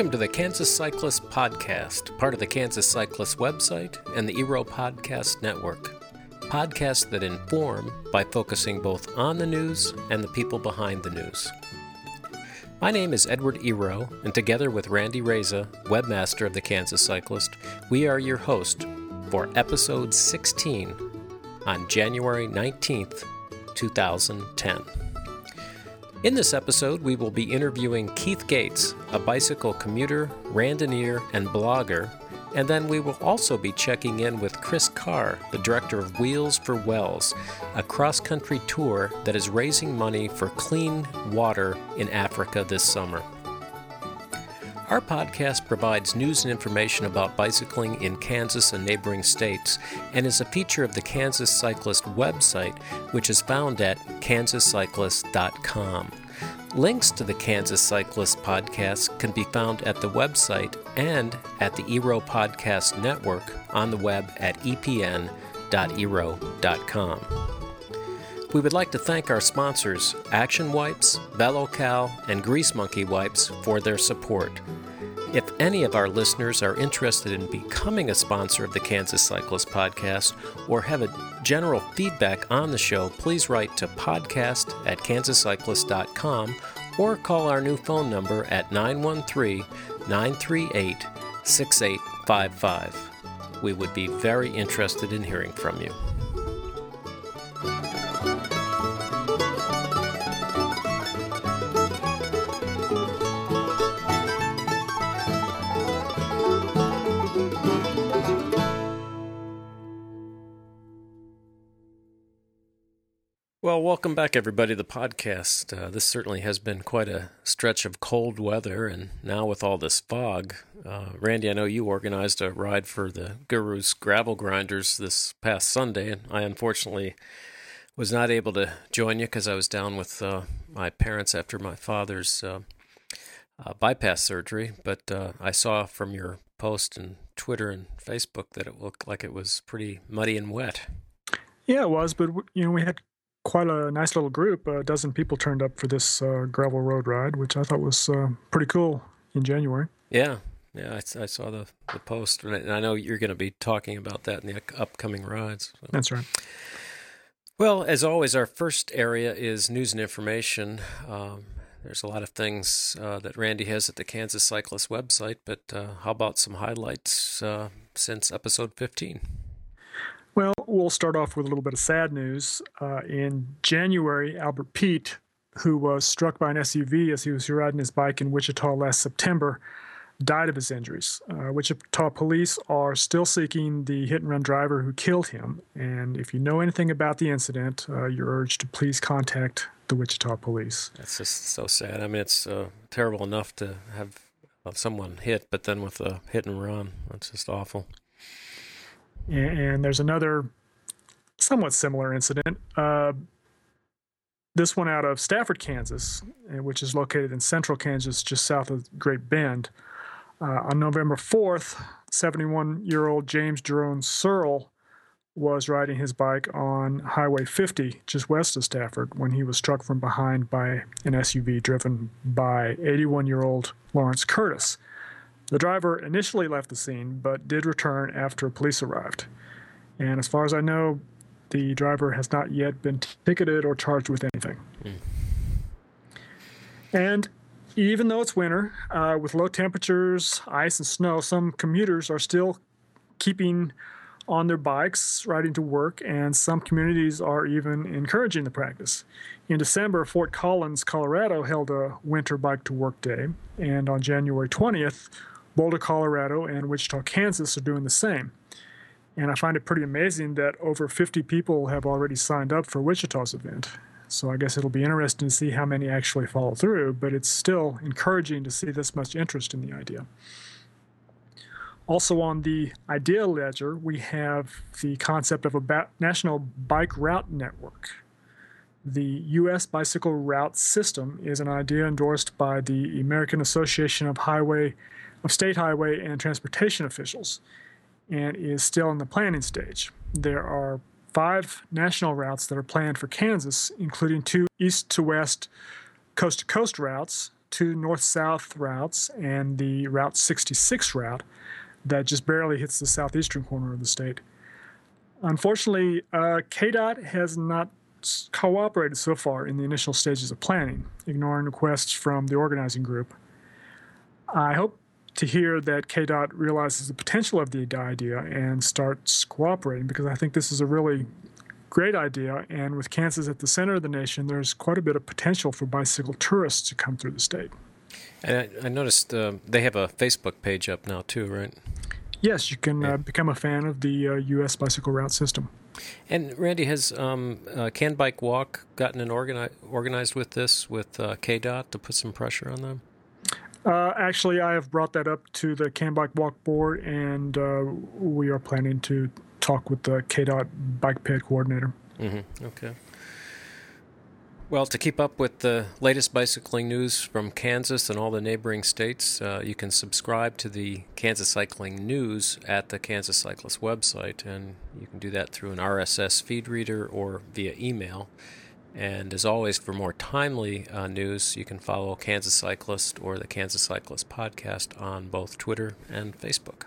Welcome to the Kansas Cyclist Podcast, part of the Kansas Cyclist website and the ERO Podcast Network. Podcasts that inform by focusing both on the news and the people behind the news. My name is Edward ERO, and together with Randy Reza, webmaster of the Kansas Cyclist, we are your host for episode 16 on January 19th, 2010. In this episode, we will be interviewing Keith Gates, a bicycle commuter, randonneur, and blogger, and then we will also be checking in with Chris Carr, the director of Wheels for Wells, a cross-country tour that is raising money for clean water in Africa this summer. Our podcast provides news and information about bicycling in Kansas and neighboring states and is a feature of the Kansas Cyclist website, which is found at kansascyclist.com. Links to the Kansas Cyclist podcast can be found at the website and at the ERO Podcast Network on the web at epn.ero.com. We would like to thank our sponsors, Action Wipes, VeloCal, and Grease Monkey Wipes, for their support. If any of our listeners are interested in becoming a sponsor of the Kansas Cyclist Podcast or have a general feedback on the show, please write to podcast@kansascyclist.com or call our new phone number at 913-938-6855. We would be very interested in hearing from you. Well, welcome back, everybody, to the podcast. This certainly has been quite a stretch of cold weather, and now with all this fog. Randy, I know you organized a ride for the Guru's Gravel Grinders this past Sunday, and I unfortunately was not able to join you because I was down with my parents after my father's bypass surgery, but I saw from your post on Twitter and Facebook that it looked like it was pretty muddy and wet. Yeah, it was, but we had quite a nice little group. A dozen people turned up for this gravel road ride, which I thought was pretty cool in January. Yeah, I saw the post, and I know you're going to be talking about that in the upcoming rides. So. That's right. Well, as always, our first area is news and information. There's a lot of things that Randy has at the Kansas Cyclist website, but how about some highlights since episode 15? Well, we'll start off with a little bit of sad news. In January, Albert Pete, who was struck by an SUV as he was riding his bike in Wichita last September, died of his injuries. Wichita police are still seeking the hit-and-run driver who killed him. And if you know anything about the incident, you're urged to please contact the Wichita police. That's just so sad. I mean, it's terrible enough to have someone hit, but then with a hit-and-run, that's just awful. And there's another somewhat similar incident. This one out of Stafford, Kansas, which is located in central Kansas, just south of Great Bend. On November 4th, 71-year-old James Jerome Searle was riding his bike on Highway 50, just west of Stafford, when he was struck from behind by an SUV driven by 81-year-old Lawrence Curtis. The driver initially left the scene, but did return after police arrived. And as far as I know, the driver has not yet been ticketed or charged with anything. And even though it's winter, with low temperatures, ice, and snow, some commuters are still keeping on their bikes, riding to work, and some communities are even encouraging the practice. In December, Fort Collins, Colorado, held a winter bike-to-work day, and on January 20th, Boulder, Colorado, and Wichita, Kansas are doing the same. And I find it pretty amazing that over 50 people have already signed up for Wichita's event. So I guess it'll be interesting to see how many actually follow through, but it's still encouraging to see this much interest in the idea. Also on the idea ledger, we have the concept of a national bike route network. The U.S. Bicycle Route System is an idea endorsed by the American Association of State Highway and Transportation Officials, and is still in the planning stage. There are 5 national routes that are planned for Kansas, including 2 east-to-west coast-to-coast routes two north-south routes and the Route 66 route that just barely hits the southeastern corner of the state. Unfortunately, KDOT has not cooperated so far in the initial stages of planning, ignoring requests from the organizing group. I hope to hear that KDOT realizes the potential of the idea and starts cooperating, because I think this is a really great idea, and with Kansas at the center of the nation, there's quite a bit of potential for bicycle tourists to come through the state. And I noticed they have a Facebook page up now too, right? Yes, you can become a fan of the U.S. bicycle route system. And Randy, has Can Bike Walk gotten organized with this, with KDOT, to put some pressure on them? Actually, I have brought that up to the Can Bike Walk board, and we are planning to talk with the KDOT bike ped coordinator. Mm-hmm. Okay. Well, to keep up with the latest bicycling news from Kansas and all the neighboring states, you can subscribe to the Kansas Cycling News at the Kansas Cyclist website, and you can do that through an RSS feed reader or via email. And as always, for more timely news, you can follow Kansas Cyclist or the Kansas Cyclist podcast on both Twitter and Facebook.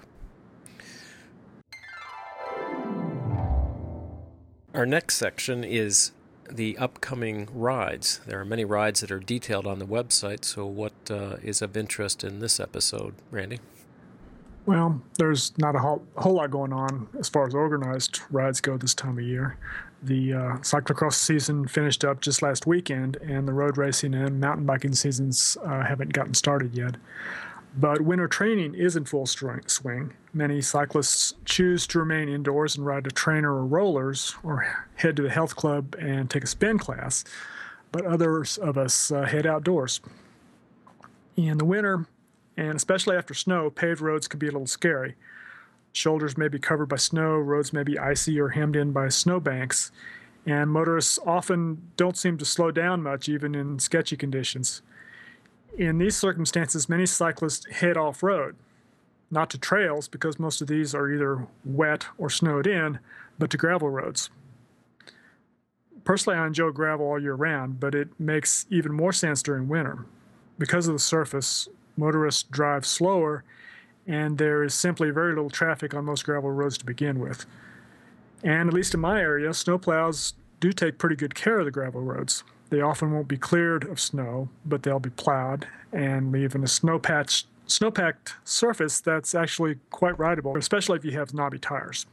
Our next section is the upcoming rides. There are many rides that are detailed on the website, so what is of interest in this episode, Randy? Well, there's not a whole lot going on as far as organized rides go this time of year. The cyclocross season finished up just last weekend, and the road racing and mountain biking seasons haven't gotten started yet. But winter training is in full swing. Many cyclists choose to remain indoors and ride a trainer or rollers, or head to the health club and take a spin class. But others of us head outdoors. In the winter, and especially after snow, paved roads can be a little scary. Shoulders may be covered by snow, roads may be icy or hemmed in by snowbanks, and motorists often don't seem to slow down much, even in sketchy conditions. In these circumstances, many cyclists head off-road, not to trails, because most of these are either wet or snowed in, but to gravel roads. Personally, I enjoy gravel all year round, but it makes even more sense during winter. Because of the surface, motorists drive slower, and there is simply very little traffic on most gravel roads to begin with. And at least in my area, snowplows do take pretty good care of the gravel roads. They often won't be cleared of snow, but they'll be plowed and leave in a snowpacked surface that's actually quite rideable, especially if you have knobby tires.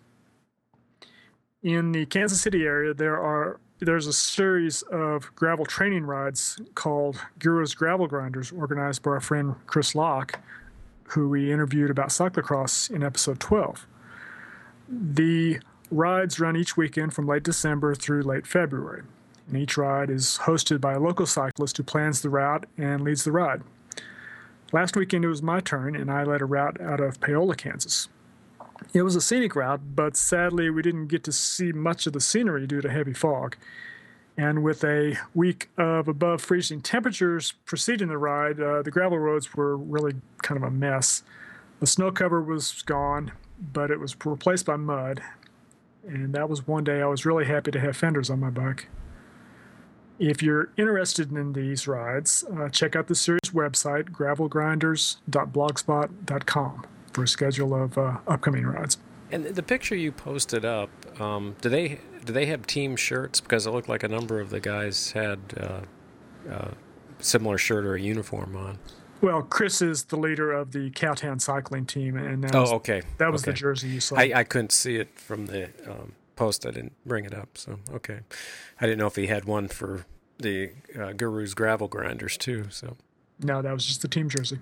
In the Kansas City area, there's a series of gravel training rides called Guru's Gravel Grinders, organized by our friend Chris Locke, who we interviewed about cyclocross in episode 12. The rides run each weekend from late December through late February, and each ride is hosted by a local cyclist who plans the route and leads the ride. Last weekend it was my turn, and I led a route out of Paola, Kansas. It was a scenic route, but sadly we didn't get to see much of the scenery due to heavy fog. And with a week of above freezing temperatures preceding the ride, the gravel roads were really kind of a mess. The snow cover was gone, but it was replaced by mud. And that was one day I was really happy to have fenders on my bike. If you're interested in these rides, check out the series website, gravelgrinders.blogspot.com, for a schedule of upcoming rides. And the picture you posted up, do they have team shirts? Because it looked like a number of the guys had a similar shirt or a uniform on. Well, Chris is the leader of the Cowtown cycling team, and that was the jersey you saw. I couldn't see it from the post. I didn't bring it up, so okay. I didn't know if he had one for the Guru's Gravel Grinders too. So no, that was just the team jersey.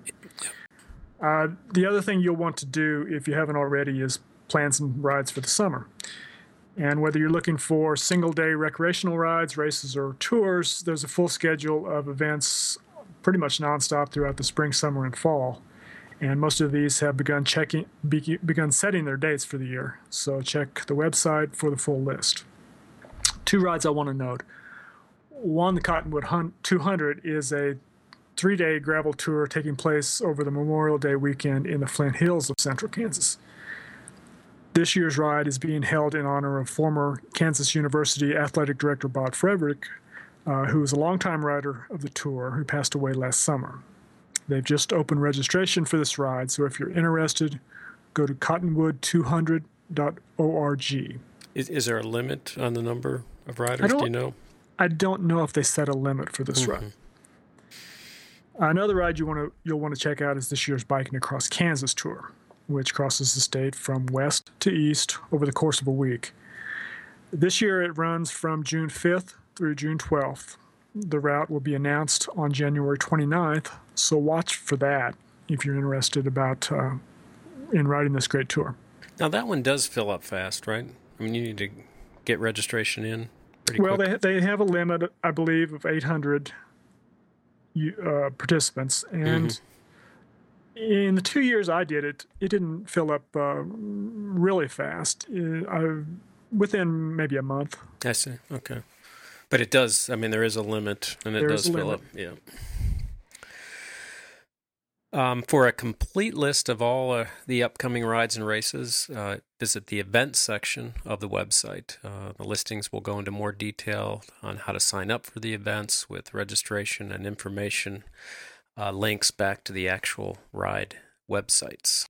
The other thing you'll want to do, if you haven't already, is plan some rides for the summer. And whether you're looking for single-day recreational rides, races, or tours, there's a full schedule of events pretty much nonstop throughout the spring, summer, and fall. And most of these have begun setting their dates for the year. So check the website for the full list. Two rides I want to note. One, the Cottonwood 200, is a 3-day gravel tour taking place over the Memorial Day weekend in the Flint Hills of central Kansas. This year's ride is being held in honor of former Kansas University Athletic Director Bob Frederick, who was a longtime rider of the tour, who passed away last summer. They've just opened registration for this ride, so if you're interested, go to cottonwood200.org. Is there a limit on the number of riders? Do you know? I don't know if they set a limit for this ride. Another ride you'll want to check out is this year's Biking Across Kansas tour, which crosses the state from west to east over the course of a week. This year it runs from June 5th through June 12th. The route will be announced on January 29th, so watch for that if you're interested in riding this great tour. Now that one does fill up fast, right? I mean, you need to get registration in pretty quick. Well, they have a limit, I believe, of 800 participants, and in the 2 years I did it, it didn't fill up really fast. Within maybe a month. I see. Okay. But it does, I mean, there is a limit, and it does fill up. Yeah. For a complete list of all the upcoming rides and races, visit the events section of the website. The listings will go into more detail on how to sign up for the events with registration and information, links back to the actual ride websites.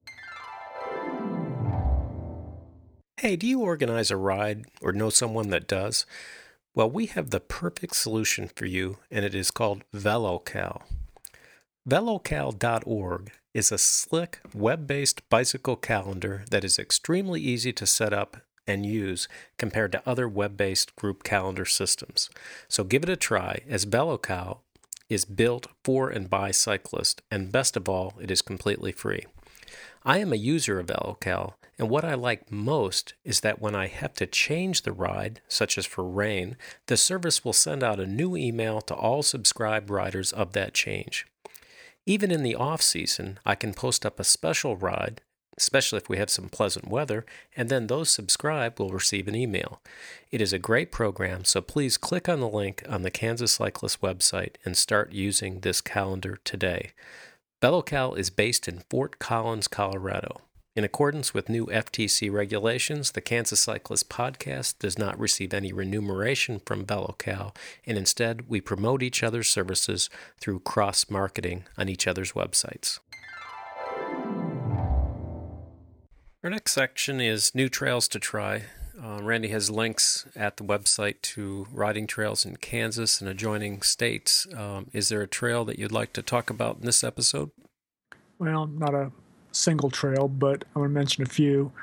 Hey, do you organize a ride or know someone that does? Well, we have the perfect solution for you, and it is called VeloCal. VeloCal.org is a slick, web-based bicycle calendar that is extremely easy to set up and use compared to other web-based group calendar systems. So give it a try, as VeloCal is built for and by cyclists, and best of all, it is completely free. I am a user of VeloCal, and what I like most is that when I have to change the ride, such as for rain, the service will send out a new email to all subscribed riders of that change. Even in the off-season, I can post up a special ride, especially if we have some pleasant weather, and then those subscribed will receive an email. It is a great program, so please click on the link on the Kansas Cyclist website and start using this calendar today. VeloCal is based in Fort Collins, Colorado. In accordance with new FTC regulations, the Kansas Cyclist Podcast does not receive any remuneration from VeloCal, and instead we promote each other's services through cross-marketing on each other's websites. Our next section is new trails to try. Randy has links at the website to riding trails in Kansas and adjoining states. Is there a trail that you'd like to talk about in this episode? Well, not a single trail, but I want to mention a few.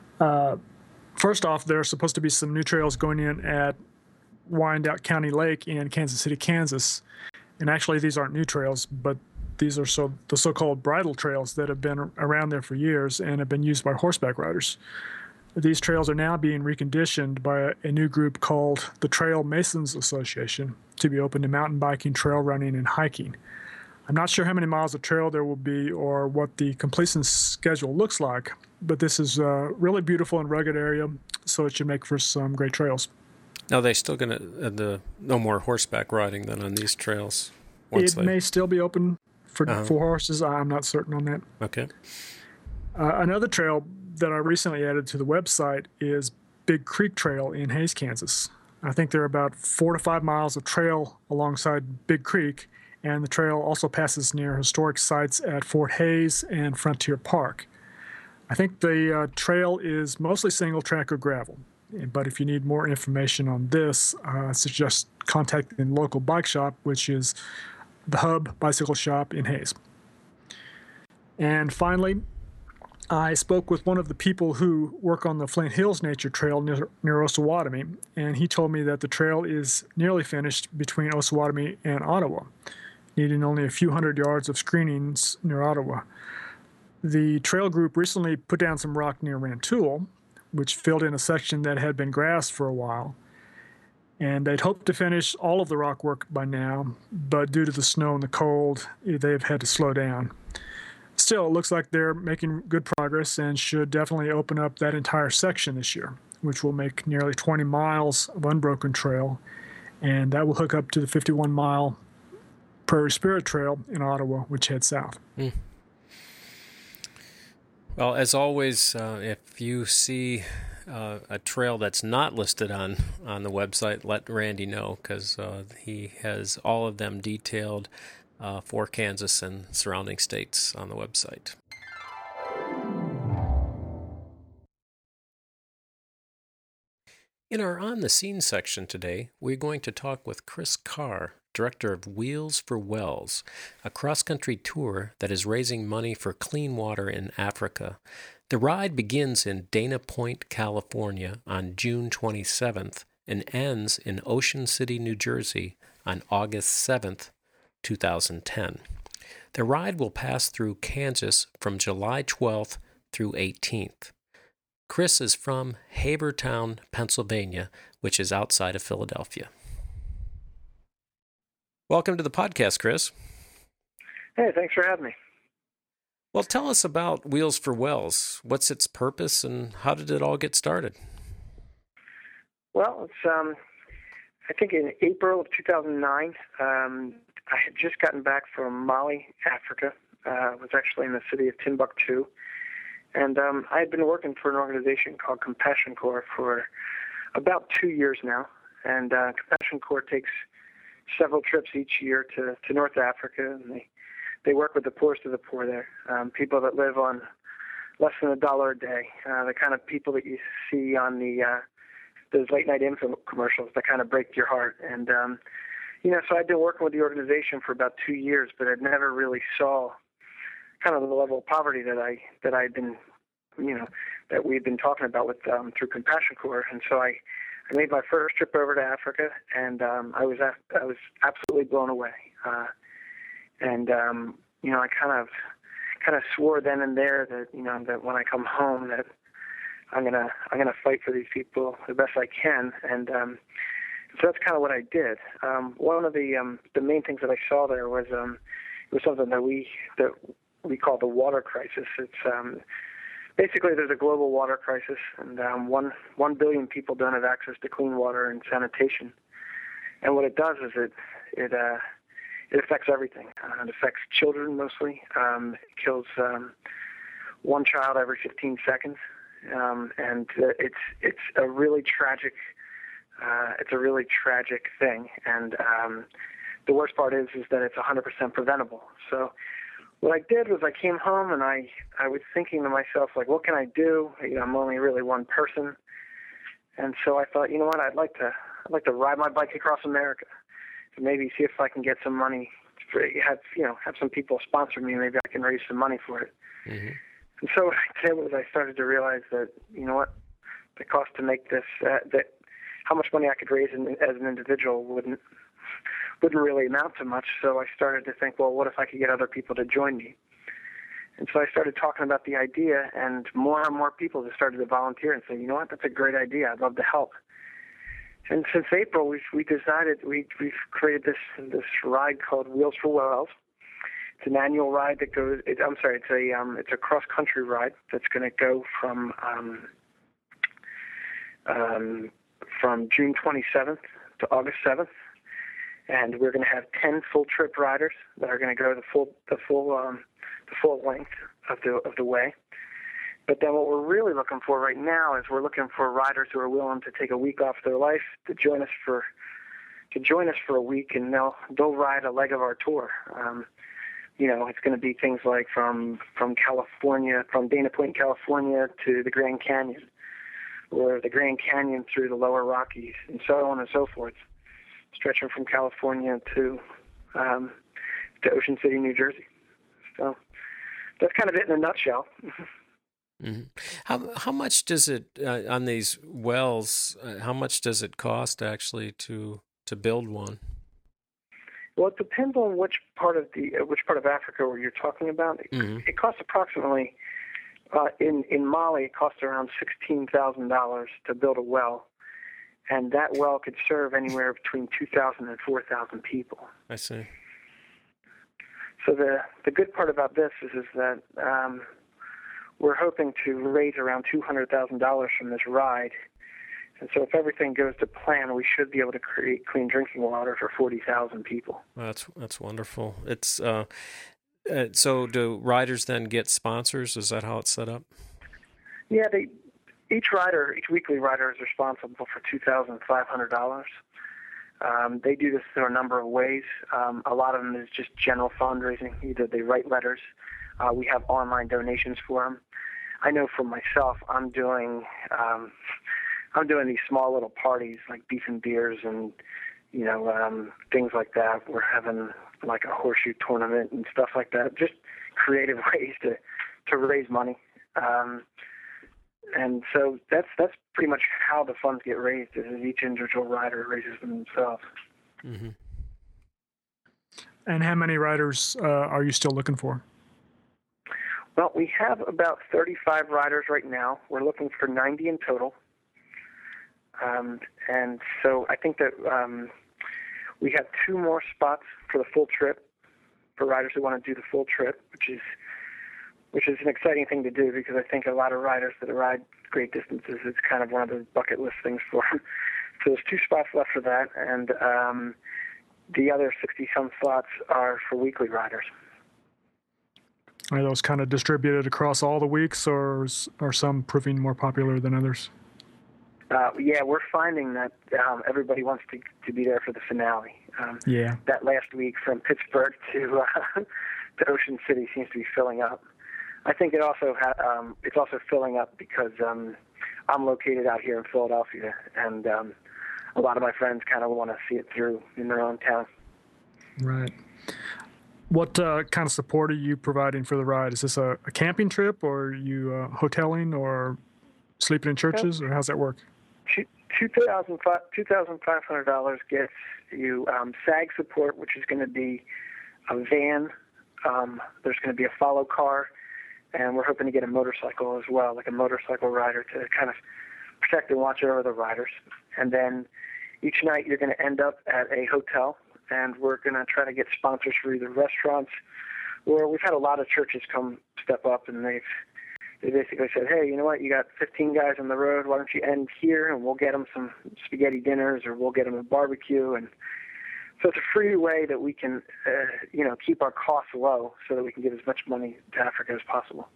First off, there are supposed to be some new trails going in at Wyandotte County Lake in Kansas City, Kansas. And actually, these aren't new trails, but these are the so-called bridle trails that have been around there for years and have been used by horseback riders. These trails are now being reconditioned by a new group called the Trail Masons Association to be open to mountain biking, trail running, and hiking. I'm not sure how many miles of trail there will be or what the completion schedule looks like, but this is a really beautiful and rugged area, so it should make for some great trails. Now, they're still going to, no more horseback riding than on these trails? May still be open for horses. I'm not certain on that. Okay. Another trail that I recently added to the website is Big Creek Trail in Hays, Kansas. I think there are about 4 to 5 miles of trail alongside Big Creek, and the trail also passes near historic sites at Fort Hays and Frontier Park. I think the trail is mostly single track or gravel, but if you need more information on this, I suggest contacting the local bike shop, which is the Hub Bicycle Shop in Hays. And finally, I spoke with one of the people who work on the Flint Hills Nature Trail near Osawatomie, and he told me that the trail is nearly finished between Osawatomie and Ottawa, needing only a few hundred yards of screenings near Ottawa. The trail group recently put down some rock near Rantoul, which filled in a section that had been grass for a while, and they'd hoped to finish all of the rock work by now, but due to the snow and the cold, they've had to slow down. Still, it looks like they're making good progress and should definitely open up that entire section this year, which will make nearly 20 miles of unbroken trail, and that will hook up to the 51-mile Prairie Spirit Trail in Ottawa, which heads south. Well, as always, if you see a trail that's not listed on the website, let Randy know, because he has all of them detailed for Kansas and surrounding states on the website. In our On the Scene section today, we're going to talk with Chris Carr, director of Wheels for Wells, a cross-country tour that is raising money for clean water in Africa. The ride begins in Dana Point, California on June 27th and ends in Ocean City, New Jersey on August 7th, 2010. The ride will pass through Kansas from July 12th through 18th. Chris is from Havertown, Pennsylvania, which is outside of Philadelphia. Welcome to the podcast, Chris. Hey, thanks for having me. Well, tell us about Wheels for Wells. What's its purpose and how did it all get started? Well, it's I think in April of 2009, I had just gotten back from Mali, Africa. I was actually in the city of Timbuktu. And I had been working for an organization called Compassion Corps for about 2 years now. And Compassion Corps takes several trips each year to North Africa, and they work with the poorest of the poor there, people that live on less than $1 a day, the kind of people that you see on those late-night info commercials that kind of break your heart. And, so I'd been working with the organization for about 2 years, but I'd never really saw kind of the level of poverty that I'd been, that we had been talking about with through Compassion Corps. And so I made my first trip over to Africa, and I was absolutely blown away. I kind of swore then and there that that when I come home that I'm gonna fight for these people the best I can. And so that's kind of what I did. One of the main things that I saw there was it was something that we call the water crisis. It's basically there's a global water crisis, and 1 billion people don't have access to clean water and sanitation. And what it does is it affects everything. It affects children mostly. It kills one child every 15 seconds, and it's a really tragic thing. And the worst part is that it's 100% preventable. So what I did was I came home and I was thinking to myself, like, what can I do? I'm only really one person. And so I thought, you know what, I'd like to ride my bike across America and maybe see if I can get some money have some people sponsor me. Maybe I can raise some money for it. Mm-hmm. And so what I did was I started to realize that, the cost to make this, that how much money I could raise as an individual wouldn't really amount to much. So I started to think, well, what if I could get other people to join me? And so I started talking about the idea, and more people just started to volunteer and say, you know what, that's a great idea. I'd love to help. And since April, we've created this ride called Wheels for Wells. It's an annual ride that goes. It's a cross country ride that's going to go from June 27th to August 7th, and we're going to have 10 full trip riders that are going to go the full length of the way. But then what we're really looking for right now is we're looking for riders who are willing to take a week off their life to join us for a week, and they'll ride a leg of our tour. It's going to be things like from California, from Dana Point, California to the Grand Canyon, or the Grand Canyon through the Lower Rockies, and so on and so forth, stretching from California to Ocean City, New Jersey. So that's kind of it in a nutshell. Mm-hmm. How much does it on these wells? How much does it cost actually to build one? Well, it depends on which part of Africa you're talking about. Mm-hmm. It costs approximately in Mali. It costs around $16,000 to build a well, and that well could serve anywhere between 2,000 and 4,000 people. I see. So the good part about this is that we're hoping to raise around $200,000 from this ride. And so if everything goes to plan, we should be able to create clean drinking water for 40,000 people. That's wonderful. It's so do riders then get sponsors? Is that how it's set up? Yeah, each weekly rider is responsible for $2,500. They do this through a number of ways. A lot of them is just general fundraising. Either they write letters. We have online donations for them. I know for myself, I'm doing these small little parties like beef and beers and things like that. We're having like a horseshoe tournament and stuff like that. Just creative ways to raise money. And so that's pretty much how the funds get raised. Is each individual rider raises them themselves. Mm-hmm. And how many riders are you still looking for? Well, we have about 35 riders right now. We're looking for 90 in total. And so I think that we have 2 more spots for the full trip for riders who want to do the full trip, which is an exciting thing to do because I think a lot of riders that ride great distances, it's kind of one of the bucket list things for them. So there's 2 spots left for that, and the other 60-some slots are for weekly riders. Are those kind of distributed across all the weeks, or are some proving more popular than others? Yeah, we're finding that everybody wants to be there for the finale. That last week from Pittsburgh to Ocean City seems to be filling up. I think it's also filling up because I'm located out here in Philadelphia, and a lot of my friends kind of want to see it through in their own town. Right. What kind of support are you providing for the ride? Is this a camping trip, or are you hoteling, or sleeping in churches, or how's that work? $2,500 gets you SAG support, which is going to be a van. There's going to be a follow car, and we're hoping to get a motorcycle as well, like a motorcycle rider to kind of protect and watch over the riders. And then each night you're going to end up at a hotel, and we're going to try to get sponsors for either restaurants, or we've had a lot of churches come step up, and they basically said, hey, you know what, you got 15 guys on the road, why don't you end here, and we'll get them some spaghetti dinners, or we'll get them a barbecue. And so it's a free way that we can, keep our costs low so that we can give as much money to Africa as possible.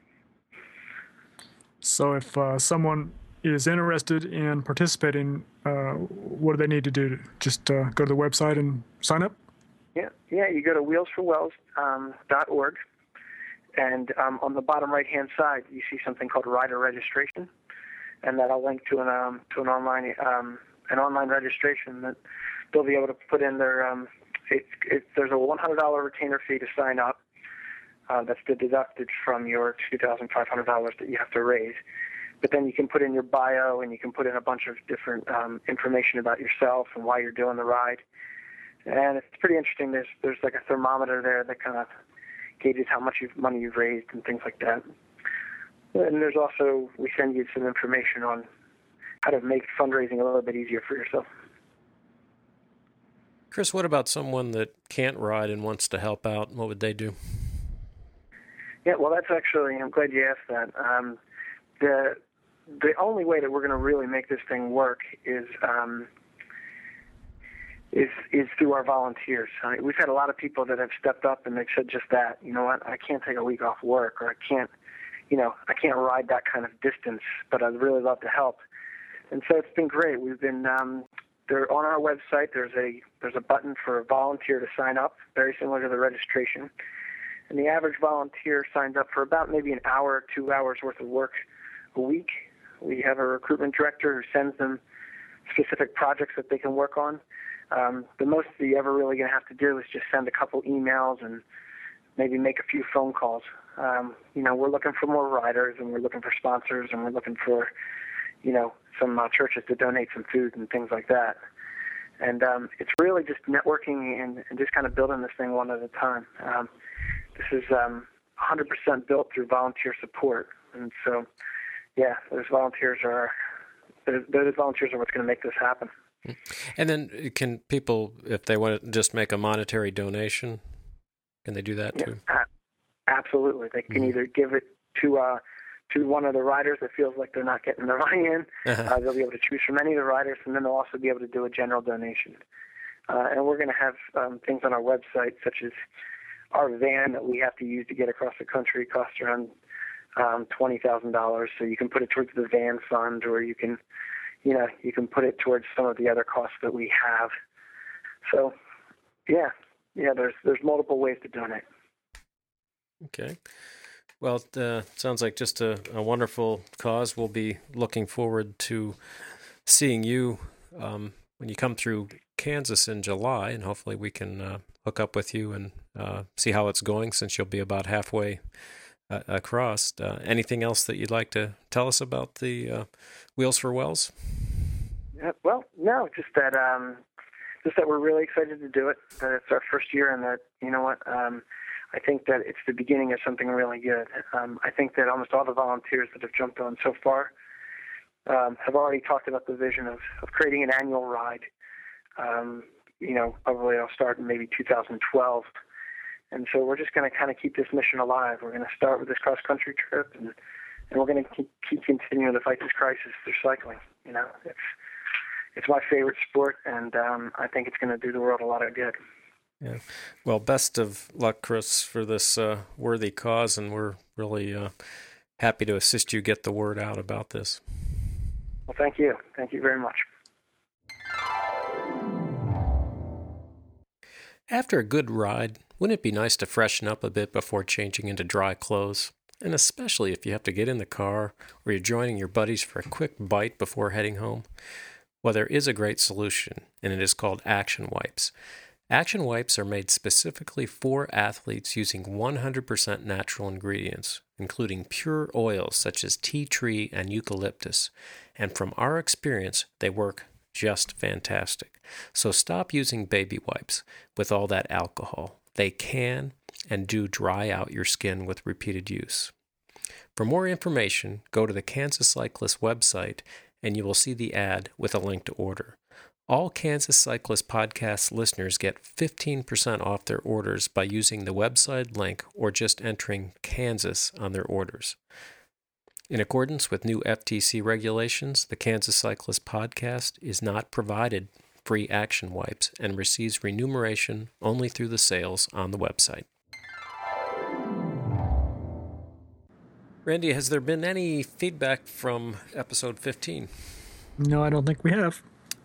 So if someone is interested in participating, what do they need to do? Just go to the website and sign up? Yeah, you go to wheelsforwells.org, and on the bottom right-hand side, you see something called rider registration, and that'll link to an online registration that they'll be able to put in their. There's a $100 retainer fee to sign up. That's deducted from your $2,500 that you have to raise. But then you can put in your bio, and you can put in a bunch of different information about yourself and why you're doing the ride. And it's pretty interesting. There's like a thermometer there that kind of gauges how much money you've raised and things like that. And there's also, we send you some information on how to make fundraising a little bit easier for yourself. Chris, what about someone that can't ride and wants to help out? What would they do? Yeah, well, that's actually, I'm glad you asked that. The only way that we're going to really make this thing work is through our volunteers. We've had a lot of people that have stepped up and they've said just that. You know what? I can't take a week off work, or I can't ride that kind of distance, but I'd really love to help. And so it's been great. We've been there on our website. There's a button for a volunteer to sign up, very similar to the registration. And the average volunteer signs up for about maybe an hour or 2 hours worth of work a week. We have a recruitment director who sends them specific projects that they can work on. The most that you're ever really going to have to do is just send a couple emails and maybe make a few phone calls. We're looking for more riders, and we're looking for sponsors, and we're looking for, some churches to donate some food and things like that. And it's really just networking and just kind of building this thing one at a time. This is 100% built through volunteer support. And so, yeah, those volunteers are what's going to make this happen. And then can people, if they want to just make a monetary donation, can they do that too? Absolutely. They can either give it to one of the riders that feels like they're not getting their money in. They'll be able to choose from any of the riders, and then they'll also be able to do a general donation. And we're going to have things on our website, such as our van that we have to use to get across the country costs around $20,000. So you can put it towards the van fund, or you can put it towards some of the other costs that we have. So, yeah, there's multiple ways to donate. Okay. Well, it sounds like just a wonderful cause. We'll be looking forward to seeing you when you come through Kansas in July, and hopefully we can hook up with you and see how it's going, since you'll be about halfway across. Anything else that you'd like to tell us about the Wheels for Wells? Yeah, well, no, just that we're really excited to do it. That it's our first year, and that, you know what, I think that it's the beginning of something really good. I think that almost all the volunteers that have jumped on so far have already talked about the vision of creating an annual ride. Probably I'll start in maybe 2012. And so we're just going to kind of keep this mission alive. We're going to start with this cross-country trip, and we're going to keep continuing to fight this crisis through cycling. You know, it's my favorite sport, and I think it's going to do the world a lot of good. Yeah. Well, best of luck, Chris, for this worthy cause, and we're really happy to assist you get the word out about this. Well, thank you. Thank you very much. After a good ride, wouldn't it be nice to freshen up a bit before changing into dry clothes? And especially if you have to get in the car or you're joining your buddies for a quick bite before heading home? Well, there is a great solution, and it is called Action Wipes. Action Wipes are made specifically for athletes using 100% natural ingredients, including pure oils such as tea tree and eucalyptus. And from our experience, they work just fantastic. So stop using baby wipes with all that alcohol. They can and do dry out your skin with repeated use. For more information, go to the Kansas Cyclist website and you will see the ad with a link to order. All Kansas Cyclist podcast listeners get 15% off their orders by using the website link or just entering Kansas on their orders. In accordance with new FTC regulations, the Kansas Cyclist podcast is not provided free action wipes and receives remuneration only through the sales on the website. Randy, has there been any feedback from episode 15? No, I don't think we have.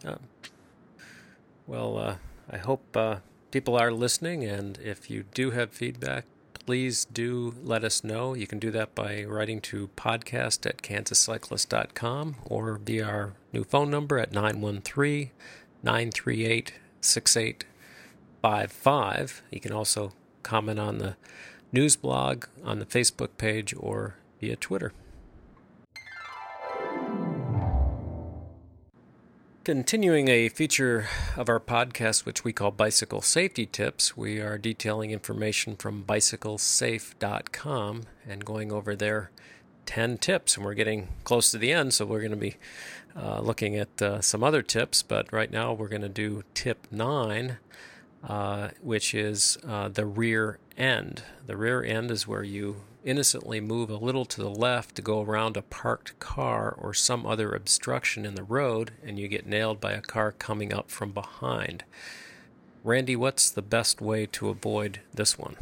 I hope people are listening, and if you do have feedback, please do let us know. You can do that by writing to podcast@kansascyclist.com or via our new phone number at 913-938-6855. You can also comment on the news blog, on the Facebook page, or via Twitter. Continuing a feature of our podcast, which we call Bicycle Safety Tips, we are detailing information from bicyclesafe.com and going over their 10 tips. And we're getting close to the end, so we're going to be looking at some other tips. But right now we're going to do tip 9, which is the rear end. The rear end is where you innocently move a little to the left to go around a parked car or some other obstruction in the road, and you get nailed by a car coming up from behind. Randy, what's the best way to avoid this one?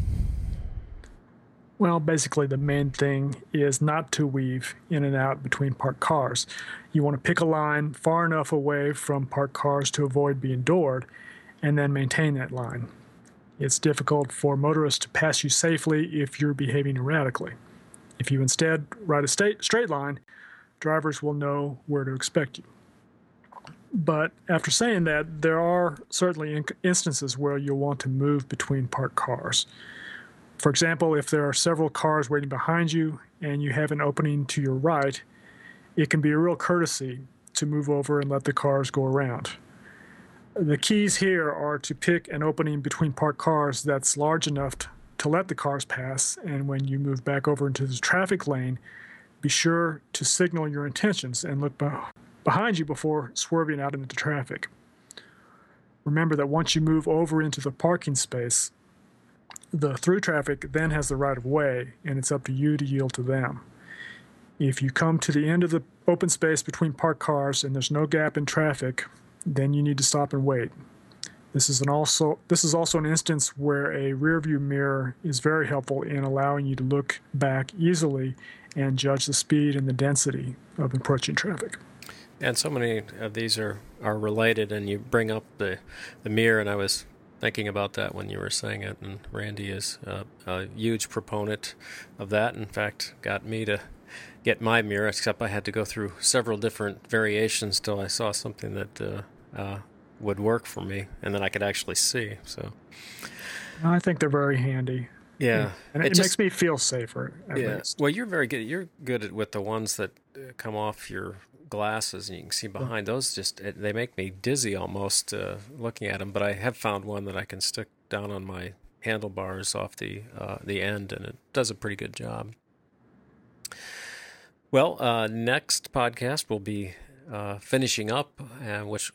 Well, basically the main thing is not to weave in and out between parked cars. You want to pick a line far enough away from parked cars to avoid being doored, and then maintain that line. It's difficult for motorists to pass you safely if you're behaving erratically. If you instead ride a straight line, drivers will know where to expect you. But after saying that, there are certainly instances where you'll want to move between parked cars. For example, if there are several cars waiting behind you and you have an opening to your right, it can be a real courtesy to move over and let the cars go around. The keys here are to pick an opening between parked cars that's large enough to let the cars pass, and when you move back over into the traffic lane, be sure to signal your intentions and look behind you before swerving out into traffic. Remember that once you move over into the parking space, the through traffic then has the right of way, and it's up to you to yield to them. If you come to the end of the open space between parked cars and there's no gap in traffic, then you need to stop and wait. This is also an instance where a rear view mirror is very helpful in allowing you to look back easily and judge the speed and the density of approaching traffic. And so many of these are related, and you bring up the mirror, and I was thinking about that when you were saying it, and Randy is a huge proponent of that. In fact, got me to get my mirror, except I had to go through several different variations till I saw something that would work for me, and then I could actually see. So I think they're very handy. Yeah. And it makes me feel safer, at least. Well, you're very good. You're good with the ones that come off your glasses and you can see behind. Those they make me dizzy almost looking at them, but I have found one that I can stick down on my handlebars off the end, and it does a pretty good job. Well, next podcast will be finishing up with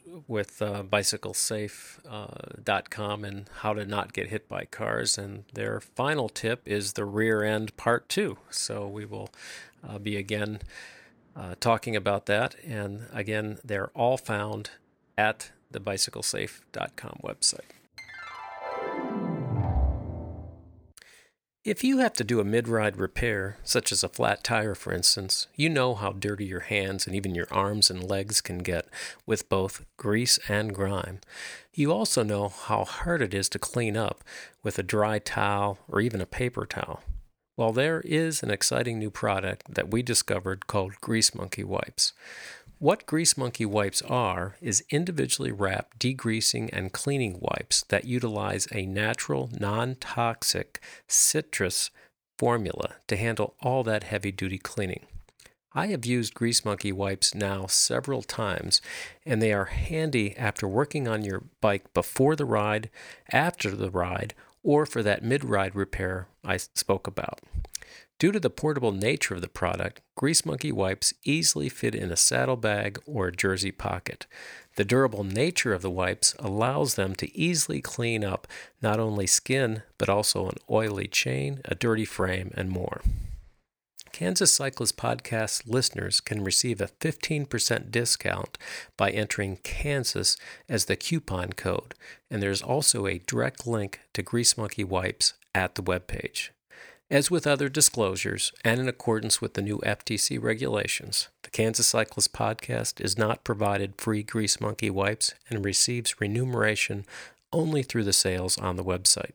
BicycleSafe.com and how to not get hit by cars. And their final tip is the rear end part 2. So we will be again talking about that. And again, they're all found at the BicycleSafe.com website. If you have to do a mid-ride repair, such as a flat tire for instance, you know how dirty your hands and even your arms and legs can get with both grease and grime. You also know how hard it is to clean up with a dry towel or even a paper towel. Well, there is an exciting new product that we discovered called Grease Monkey Wipes. What Grease Monkey Wipes are is individually wrapped degreasing and cleaning wipes that utilize a natural, non-toxic citrus formula to handle all that heavy-duty cleaning. I have used Grease Monkey Wipes now several times, and they are handy after working on your bike before the ride, after the ride, or for that mid-ride repair I spoke about. Due to the portable nature of the product, Grease Monkey Wipes easily fit in a saddlebag or a jersey pocket. The durable nature of the wipes allows them to easily clean up not only skin, but also an oily chain, a dirty frame, and more. Kansas Cyclist Podcast listeners can receive a 15% discount by entering Kansas as the coupon code, and there's also a direct link to Grease Monkey Wipes at the webpage. As with other disclosures, and in accordance with the new FTC regulations, the Kansas Cyclist Podcast is not provided free Grease Monkey Wipes and receives remuneration only through the sales on the website.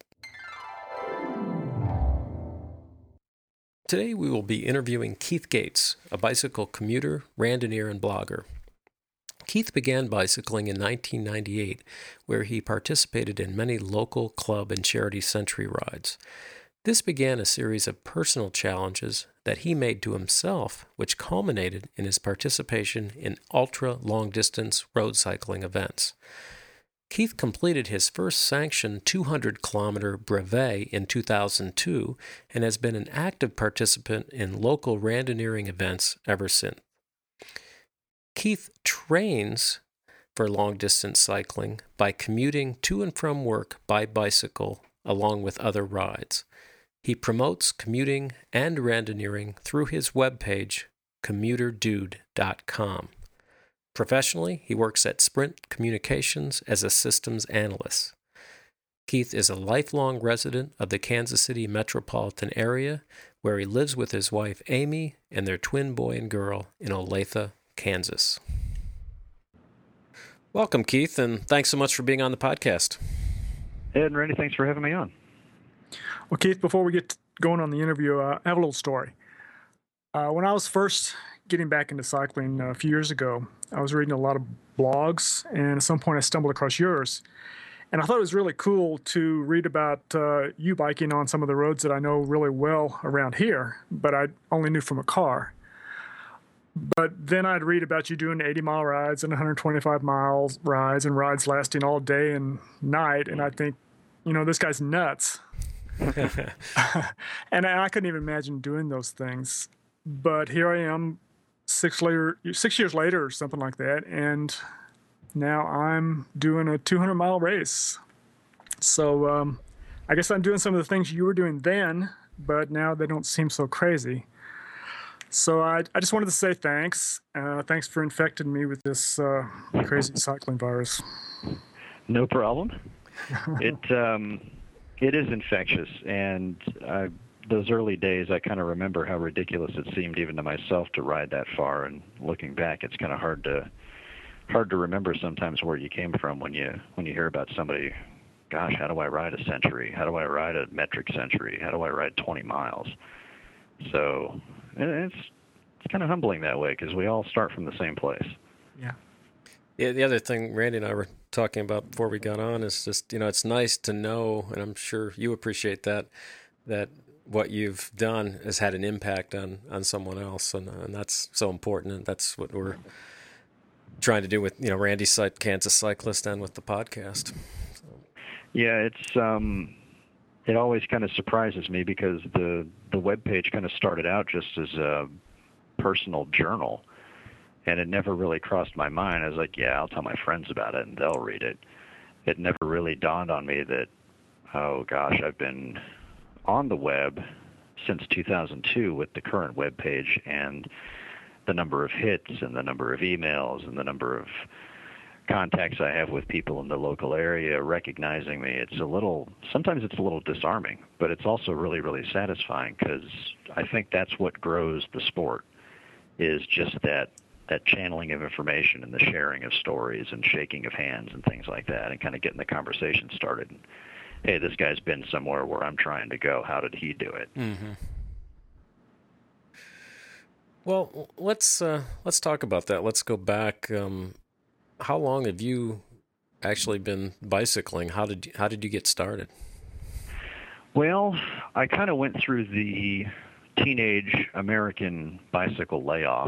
Today we will be interviewing Keith Gates, a bicycle commuter, randonneur, and blogger. Keith began bicycling in 1998, where he participated in many local club and charity century rides. This began a series of personal challenges that he made to himself, which culminated in his participation in ultra-long-distance road cycling events. Keith completed his first sanctioned 200-kilometer brevet in 2002 and has been an active participant in local randonneuring events ever since. Keith trains for long-distance cycling by commuting to and from work by bicycle along with other rides. He promotes commuting and randonneuring through his webpage, commuterdude.com. Professionally, he works at Sprint Communications as a systems analyst. Keith is a lifelong resident of the Kansas City metropolitan area, where he lives with his wife Amy and their twin boy and girl in Olathe, Kansas. Welcome, Keith, and thanks so much for being on the podcast. Ed and Randy, thanks for having me on. Well, Keith, before we get going on the interview, I have a little story. When I was first getting back into cycling a few years ago, I was reading a lot of blogs, and at some point I stumbled across yours. And I thought it was really cool to read about you biking on some of the roads that I know really well around here, but I only knew from a car. But then I'd read about you doing 80-mile rides and 125-mile rides and rides lasting all day and night, and I'd think, this guy's nuts. And I couldn't even imagine doing those things. But here I am 6 years later or something like that, and now I'm doing a 200-mile race. So I guess I'm doing some of the things you were doing then, but now they don't seem so crazy. So I just wanted to say thanks. Thanks for infecting me with this crazy cycling virus. No problem. It is infectious, and those early days, I kind of remember how ridiculous it seemed even to myself to ride that far, and looking back, it's kind of hard to hard to remember sometimes where you came from when you hear about somebody. Gosh, how do I ride a century? How do I ride a metric century? How do I ride 20 miles? So it's kind of humbling that way because we all start from the same place. Yeah. Yeah, the other thing Randy and I were talking about before we got on is just, it's nice to know, and I'm sure you appreciate that what you've done has had an impact on someone else, and that's so important, and that's what we're trying to do with, Randy's site, Kansas Cyclist, and with the podcast. So. Yeah, it always kind of surprises me because the webpage kind of started out just as a personal journal. And it never really crossed my mind. I was like, yeah, I'll tell my friends about it and they'll read it. It never really dawned on me that, oh gosh, I've been on the web since 2002 with the current web page, and the number of hits and the number of emails and the number of contacts I have with people in the local area recognizing me. Sometimes it's a little disarming, but it's also really, really satisfying because I think that's what grows the sport, is just that channeling of information and the sharing of stories and shaking of hands and things like that, and kind of getting the conversation started. And, hey, this guy's been somewhere where I'm trying to go. How did he do it? Mm-hmm. Well, let's talk about that. Let's go back. How long have you actually been bicycling? How did you get started? Well, I kind of went through the teenage American bicycle layoff.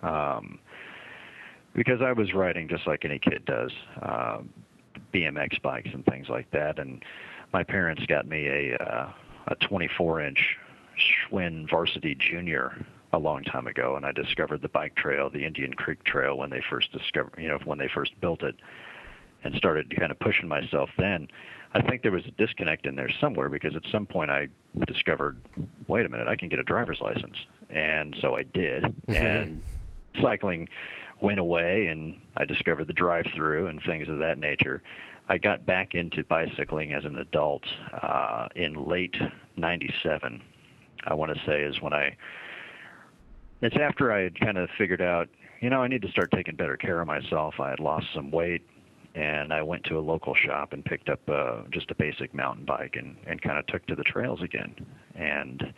Because I was riding just like any kid does, BMX bikes and things like that, and my parents got me a 24-inch Schwinn Varsity Junior a long time ago, and I discovered the bike trail, the Indian Creek Trail, when they first built it, and started kind of pushing myself then. I think there was a disconnect in there somewhere because at some point I discovered, wait a minute, I can get a driver's license, and so I did, mm-hmm. and cycling went away, and I discovered the drive-through and things of that nature. I got back into bicycling as an adult in late '97, I want to say, is when it's after I had kind of figured out, I need to start taking better care of myself. I had lost some weight, and I went to a local shop and picked up just a basic mountain bike and kind of took to the trails again. And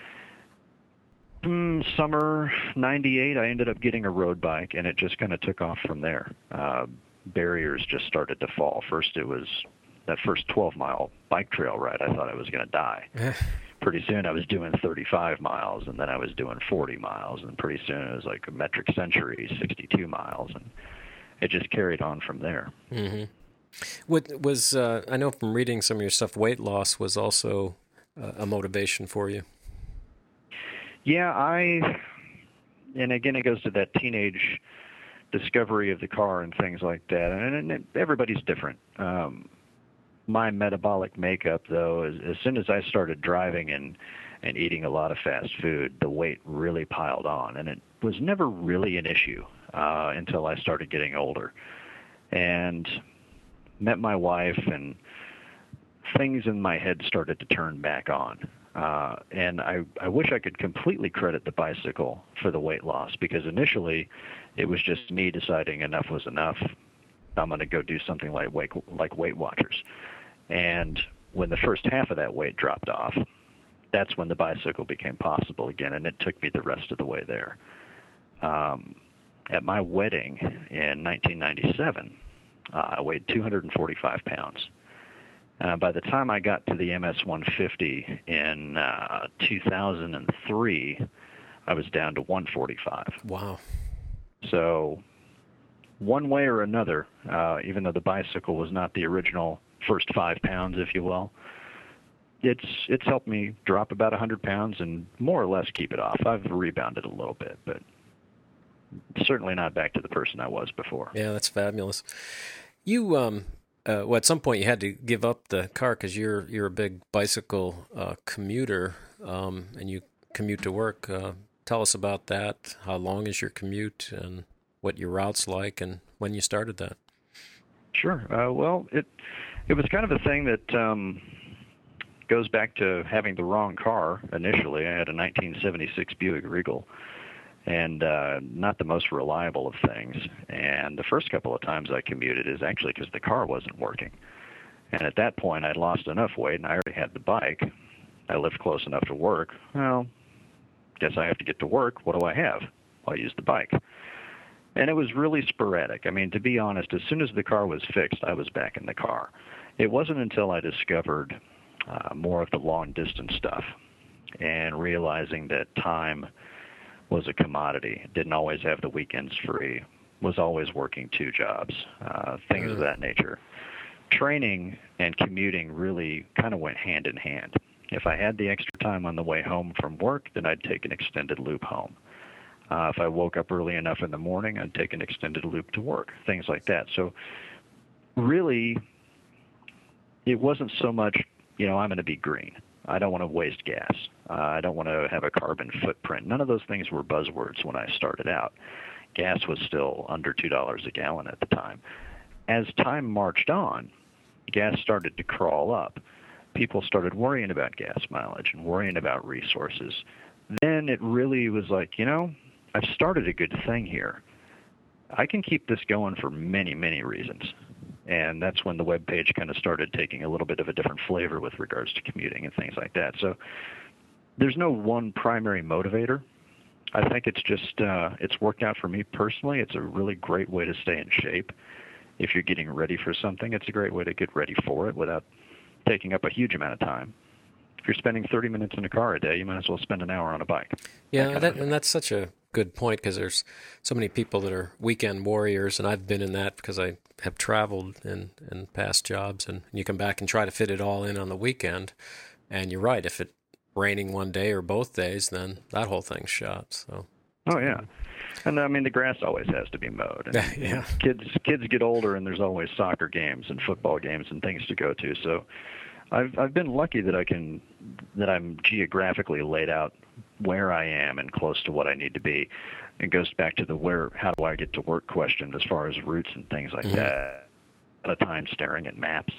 summer '98, I ended up getting a road bike, and it just kind of took off from there. Barriers just started to fall. First, it was that first 12-mile bike trail ride. I thought I was going to die. Pretty soon, I was doing 35 miles, and then I was doing 40 miles, and pretty soon it was like a metric century, 62 miles, and it just carried on from there. Mm-hmm. What was I know from reading some of your stuff, weight loss was also a motivation for you. Yeah, and again, it goes to that teenage discovery of the car and things like that, and everybody's different. My metabolic makeup, though, as soon as I started driving and eating a lot of fast food, the weight really piled on, and it was never really an issue until I started getting older and met my wife, and things in my head started to turn back on. And I wish I could completely credit the bicycle for the weight loss, because initially it was just me deciding enough was enough. I'm going to go do something like Weight Watchers. And when the first half of that weight dropped off, that's when the bicycle became possible again, and it took me the rest of the way there. At my wedding in 1997, I weighed 245 pounds. By the time I got to the MS 150 in 2003, I was down to 145. Wow. So one way or another, even though the bicycle was not the original first 5 pounds, if you will, it's helped me drop about 100 pounds and more or less keep it off. I've rebounded a little bit, but certainly not back to the person I was before. Yeah, that's fabulous. You at some point you had to give up the car because you're a big bicycle commuter, and you commute to work. Tell us about that. How long is your commute, and what your route's like, and when you started that? Sure. Well, it was kind of a thing that goes back to having the wrong car initially. I had a 1976 Buick Regal, and not the most reliable of things. And the first couple of times I commuted is actually because the car wasn't working. And at that point, I'd lost enough weight, and I already had the bike. I lived close enough to work. Well, guess I have to get to work. What do I have? I'll use the bike. And it was really sporadic. I mean, to be honest, as soon as the car was fixed, I was back in the car. It wasn't until I discovered more of the long-distance stuff and realizing that time was a commodity, didn't always have the weekends free, was always working 2 jobs, things of that nature. Training and commuting really kind of went hand in hand. If I had the extra time on the way home from work, then I'd take an extended loop home. If I woke up early enough in the morning, I'd take an extended loop to work, things like that. So really, it wasn't so much, I'm going to be green. I don't want to waste gas. I don't want to have a carbon footprint. None of those things were buzzwords when I started out. Gas was still under $2 a gallon at the time. As time marched on, gas started to crawl up. People started worrying about gas mileage and worrying about resources. Then it really was like, I've started a good thing here. I can keep this going for many, many reasons. And that's when the web page kind of started taking a little bit of a different flavor with regards to commuting and things like that. So there's no one primary motivator. I think it's just, it's worked out for me personally. It's a really great way to stay in shape. If you're getting ready for something, it's a great way to get ready for it without taking up a huge amount of time. If you're spending 30 minutes in a car a day, you might as well spend an hour on a bike. Yeah, and that's such a good point, because there's so many people that are weekend warriors, and I've been in that because I have traveled in past jobs, and you come back and try to fit it all in on the weekend. And you're right, if it's raining one day or both days, then that whole thing's shot. So. Oh, yeah. And I mean, the grass always has to be mowed. And, yeah. Kids get older, and there's always soccer games and football games and things to go to. So I've been lucky that I'm geographically laid out where I am and close to what I need to be. It goes back to the how do I get to work question as far as routes and things like that. A lot of time staring at maps.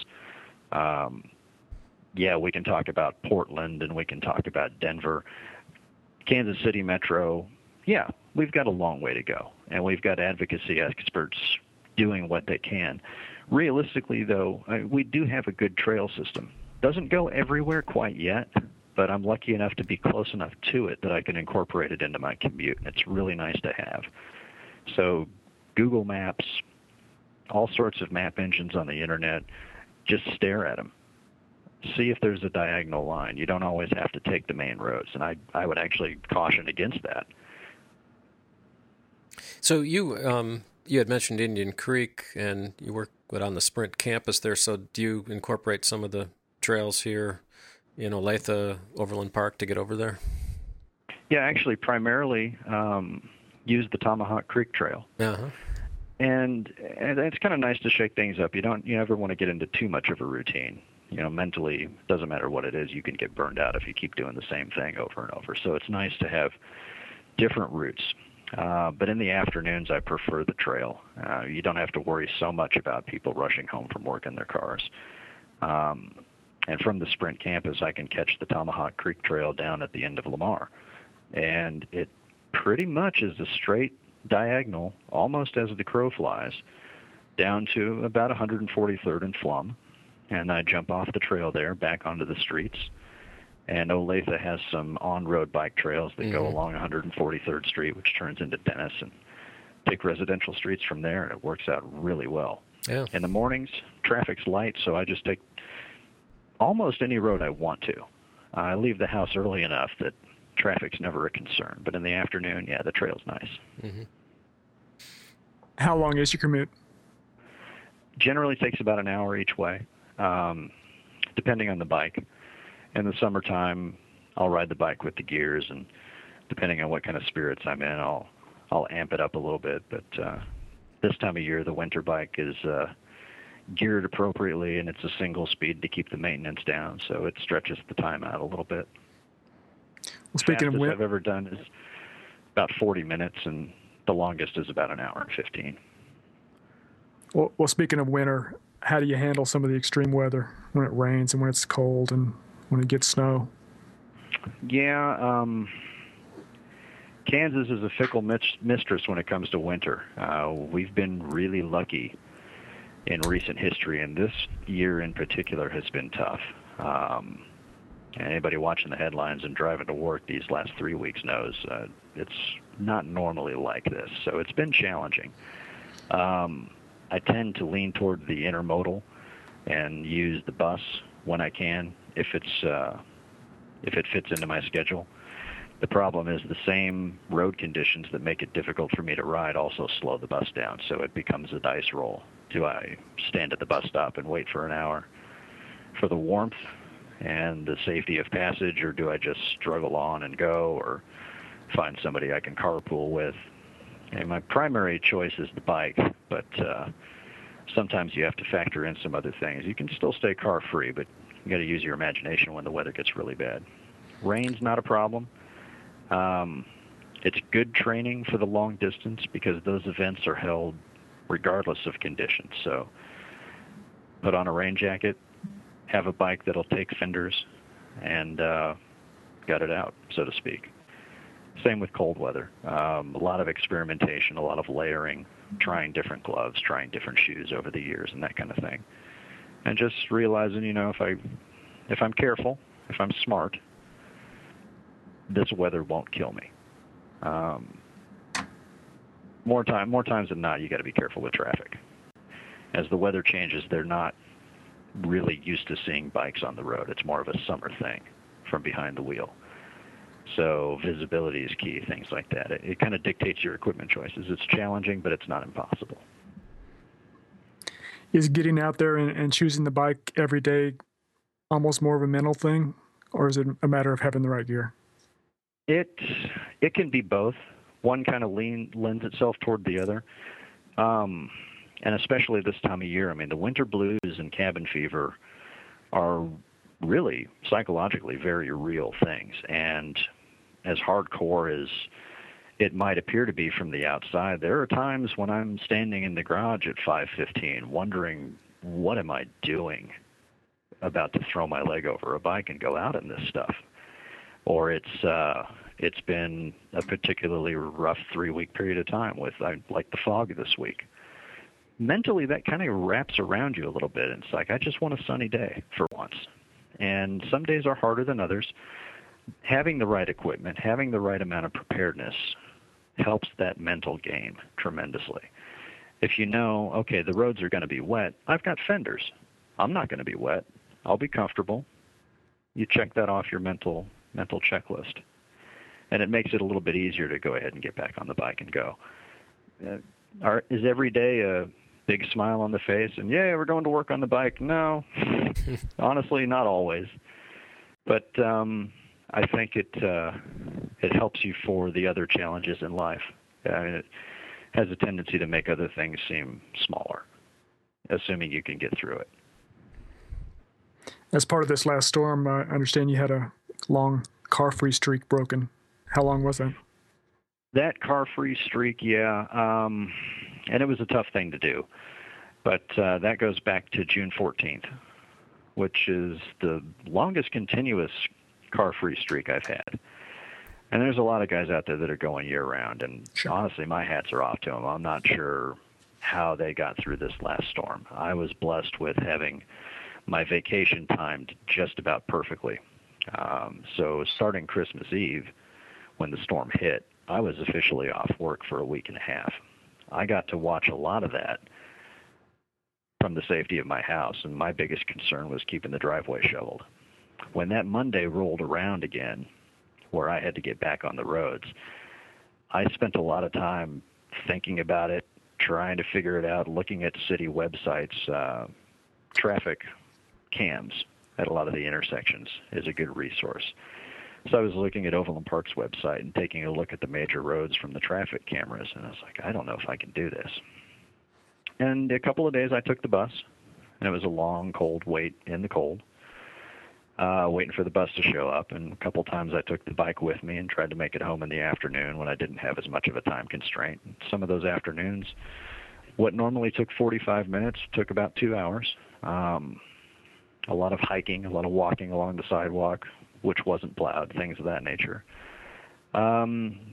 We can talk about Portland and we can talk about Denver. Kansas City Metro, we've got a long way to go, and we've got advocacy experts doing what they can. Realistically, though, we do have a good trail system. Doesn't go everywhere quite yet, but I'm lucky enough to be close enough to it that I can incorporate it into my commute, and it's really nice to have. So Google Maps, all sorts of map engines on the internet, just stare at them. See if there's a diagonal line. You don't always have to take the main roads, and I would actually caution against that. So you had mentioned Indian Creek, and you work on the Sprint campus there. So do you incorporate some of the trails here in Olathe Overland Park to get over there? Yeah, actually, primarily use the Tomahawk Creek Trail. Uh-huh. And it's kind of nice to shake things up. You never want to get into too much of a routine. Mentally, doesn't matter what it is, you can get burned out if you keep doing the same thing over and over. So it's nice to have different routes. But in the afternoons, I prefer the trail. You don't have to worry so much about people rushing home from work in their cars. And from the Sprint campus, I can catch the Tomahawk Creek Trail down at the end of Lamar. And it pretty much is a straight diagonal, almost as the crow flies, down to about 143rd and Flum. And I jump off the trail there, back onto the streets. And Olathe has some on-road bike trails that go along 143rd Street, which turns into Dennis, and take residential streets from there, and it works out really well. Yeah. In the mornings, traffic's light, so I just take almost any road I want to. I leave the house early enough that traffic's never a concern. But in the afternoon, the trail's nice. Mm-hmm. How long is your commute? Generally takes about an hour each way, depending on the bike. In the summertime, I'll ride the bike with the gears, and depending on what kind of spirits I'm in, I'll amp it up a little bit. But this time of year, the winter bike is geared appropriately, and it's a single speed to keep the maintenance down, so it stretches the time out a little bit. Well, speaking of I've ever done is about 40 minutes, and the longest is about an hour and 15. Well, speaking of winter, how do you handle some of the extreme weather when it rains and when it's cold and when it gets snow? Yeah, Kansas is a fickle mistress when it comes to winter. We've been really lucky in recent history, and this year in particular has been tough. Anybody watching the headlines and driving to work these last 3 weeks knows it's not normally like this, so it's been challenging. I tend to lean toward the intermodal and use the bus when I can if it fits into my schedule. The problem is the same road conditions that make it difficult for me to ride also slow the bus down, so it becomes a dice roll. Do I stand at the bus stop and wait for an hour for the warmth and the safety of passage, or do I just struggle on and go, or find somebody I can carpool with? And my primary choice is the bike, but sometimes you have to factor in some other things. You can still stay car-free, but you got to use your imagination when the weather gets really bad. Rain's not a problem. It's good training for the long distance because those events are held regardless of conditions. So put on a rain jacket, have a bike that'll take fenders, and gut it out, so to speak. Same with cold weather. A lot of experimentation, a lot of layering, trying different gloves, trying different shoes over the years, and that kind of thing. And just realizing, if I'm careful, if I'm smart, this weather won't kill me. More times than not, you got to be careful with traffic. As the weather changes, they're not really used to seeing bikes on the road. It's more of a summer thing from behind the wheel. So visibility is key, things like that. It kind of dictates your equipment choices. It's challenging, but it's not impossible. Is getting out there and choosing the bike every day almost more of a mental thing, or is it a matter of having the right gear? It can be both. One kind of lends itself toward the other. And especially this time of year, the winter blues and cabin fever are really psychologically very real things. And as hardcore as it might appear to be from the outside, there are times when I'm standing in the garage at 5:15 wondering, what am I doing? About to throw my leg over a bike and go out in this stuff. Or it's been a particularly rough 3-week period of time with like the fog this week. Mentally, that kind of wraps around you a little bit. It's like, I just want a sunny day for once. And some days are harder than others. Having the right equipment, having the right amount of preparedness helps that mental game tremendously. If you know, okay, the roads are going to be wet, I've got fenders. I'm not going to be wet. I'll be comfortable. You check that off your mental checklist. And it makes it a little bit easier to go ahead and get back on the bike and go. Is every day a big smile on the face and, yeah, we're going to work on the bike? No, honestly, not always. But I think it helps you for the other challenges in life. It has a tendency to make other things seem smaller, assuming you can get through it. As part of this last storm, I understand you had a long car-free streak broken. How long was that? That car-free streak, yeah, and it was a tough thing to do. But that goes back to June 14th, which is the longest continuous car-free streak I've had. And there's a lot of guys out there that are going year-round, and Sure. Honestly, my hats are off to them. I'm not sure how they got through this last storm. I was blessed with having my vacation timed just about perfectly. So starting Christmas Eve, when the storm hit, I was officially off work for a week and a half. I got to watch a lot of that from the safety of my house, and my biggest concern was keeping the driveway shoveled. When that Monday rolled around again, where I had to get back on the roads, I spent a lot of time thinking about it, trying to figure it out, looking at city websites. Traffic cams at a lot of the intersections is a good resource. So I was looking at Overland Park's website and taking a look at the major roads from the traffic cameras, and I was like, I don't know if I can do this. And a couple of days I took the bus, and it was a long, cold wait in the cold, waiting for the bus to show up. And a couple times I took the bike with me and tried to make it home in the afternoon when I didn't have as much of a time constraint. Some of those afternoons, what normally took 45 minutes took about 2 hours. A lot of hiking, a lot of walking along the sidewalk, which wasn't plowed, things of that nature. The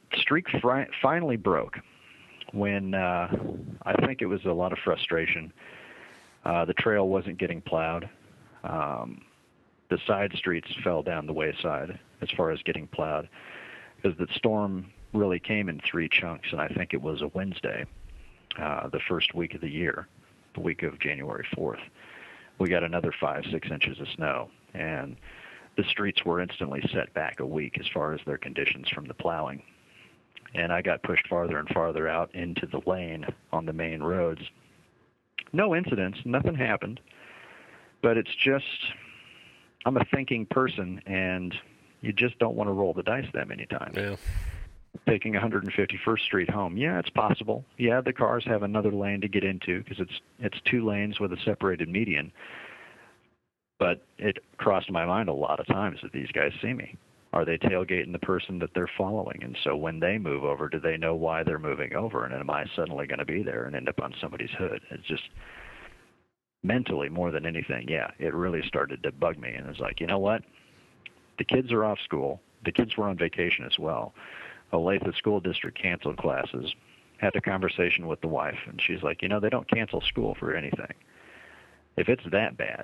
streak finally broke when I think it was a lot of frustration. The trail wasn't getting plowed. The side streets fell down the wayside as far as getting plowed because the storm really came in 3 chunks, and I think it was a Wednesday, the first week of the year, the week of January 4th. We got another 5-6 inches of snow, and the streets were instantly set back a week as far as their conditions from the plowing. And I got pushed farther and farther out into the lane on the main roads. No incidents, nothing happened, but it's just, I'm a thinking person, and you just don't want to roll the dice that many times. Yeah. Taking 151st Street home, yeah, it's possible. Yeah, the cars have another lane to get into because it's 2 lanes with a separated median. But it crossed my mind a lot of times that these guys see me. Are they tailgating the person that they're following? And so when they move over, do they know why they're moving over? And am I suddenly going to be there and end up on somebody's hood? It's just mentally more than anything. Yeah, it really started to bug me. And it's like, you know what? The kids are off school. The kids were on vacation as well. Olathe School District canceled classes. Had a conversation with the wife, and she's like, they don't cancel school for anything. If it's that bad,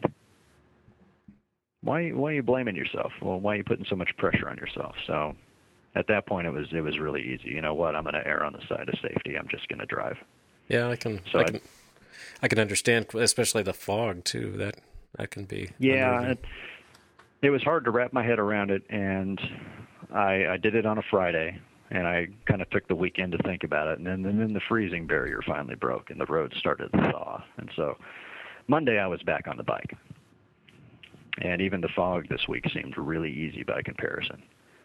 why are you blaming yourself? Well, why are you putting so much pressure on yourself? So at that point, it was really easy. You know what? I'm going to err on the side of safety. I'm just going to drive. Yeah, I can understand, especially the fog too. That can be. Yeah, it was hard to wrap my head around it, and I did it on a Friday, and I kind of took the weekend to think about it, and then the freezing barrier finally broke, and the road started to thaw. And so Monday I was back on the bike. And even the fog this week seemed really easy by comparison.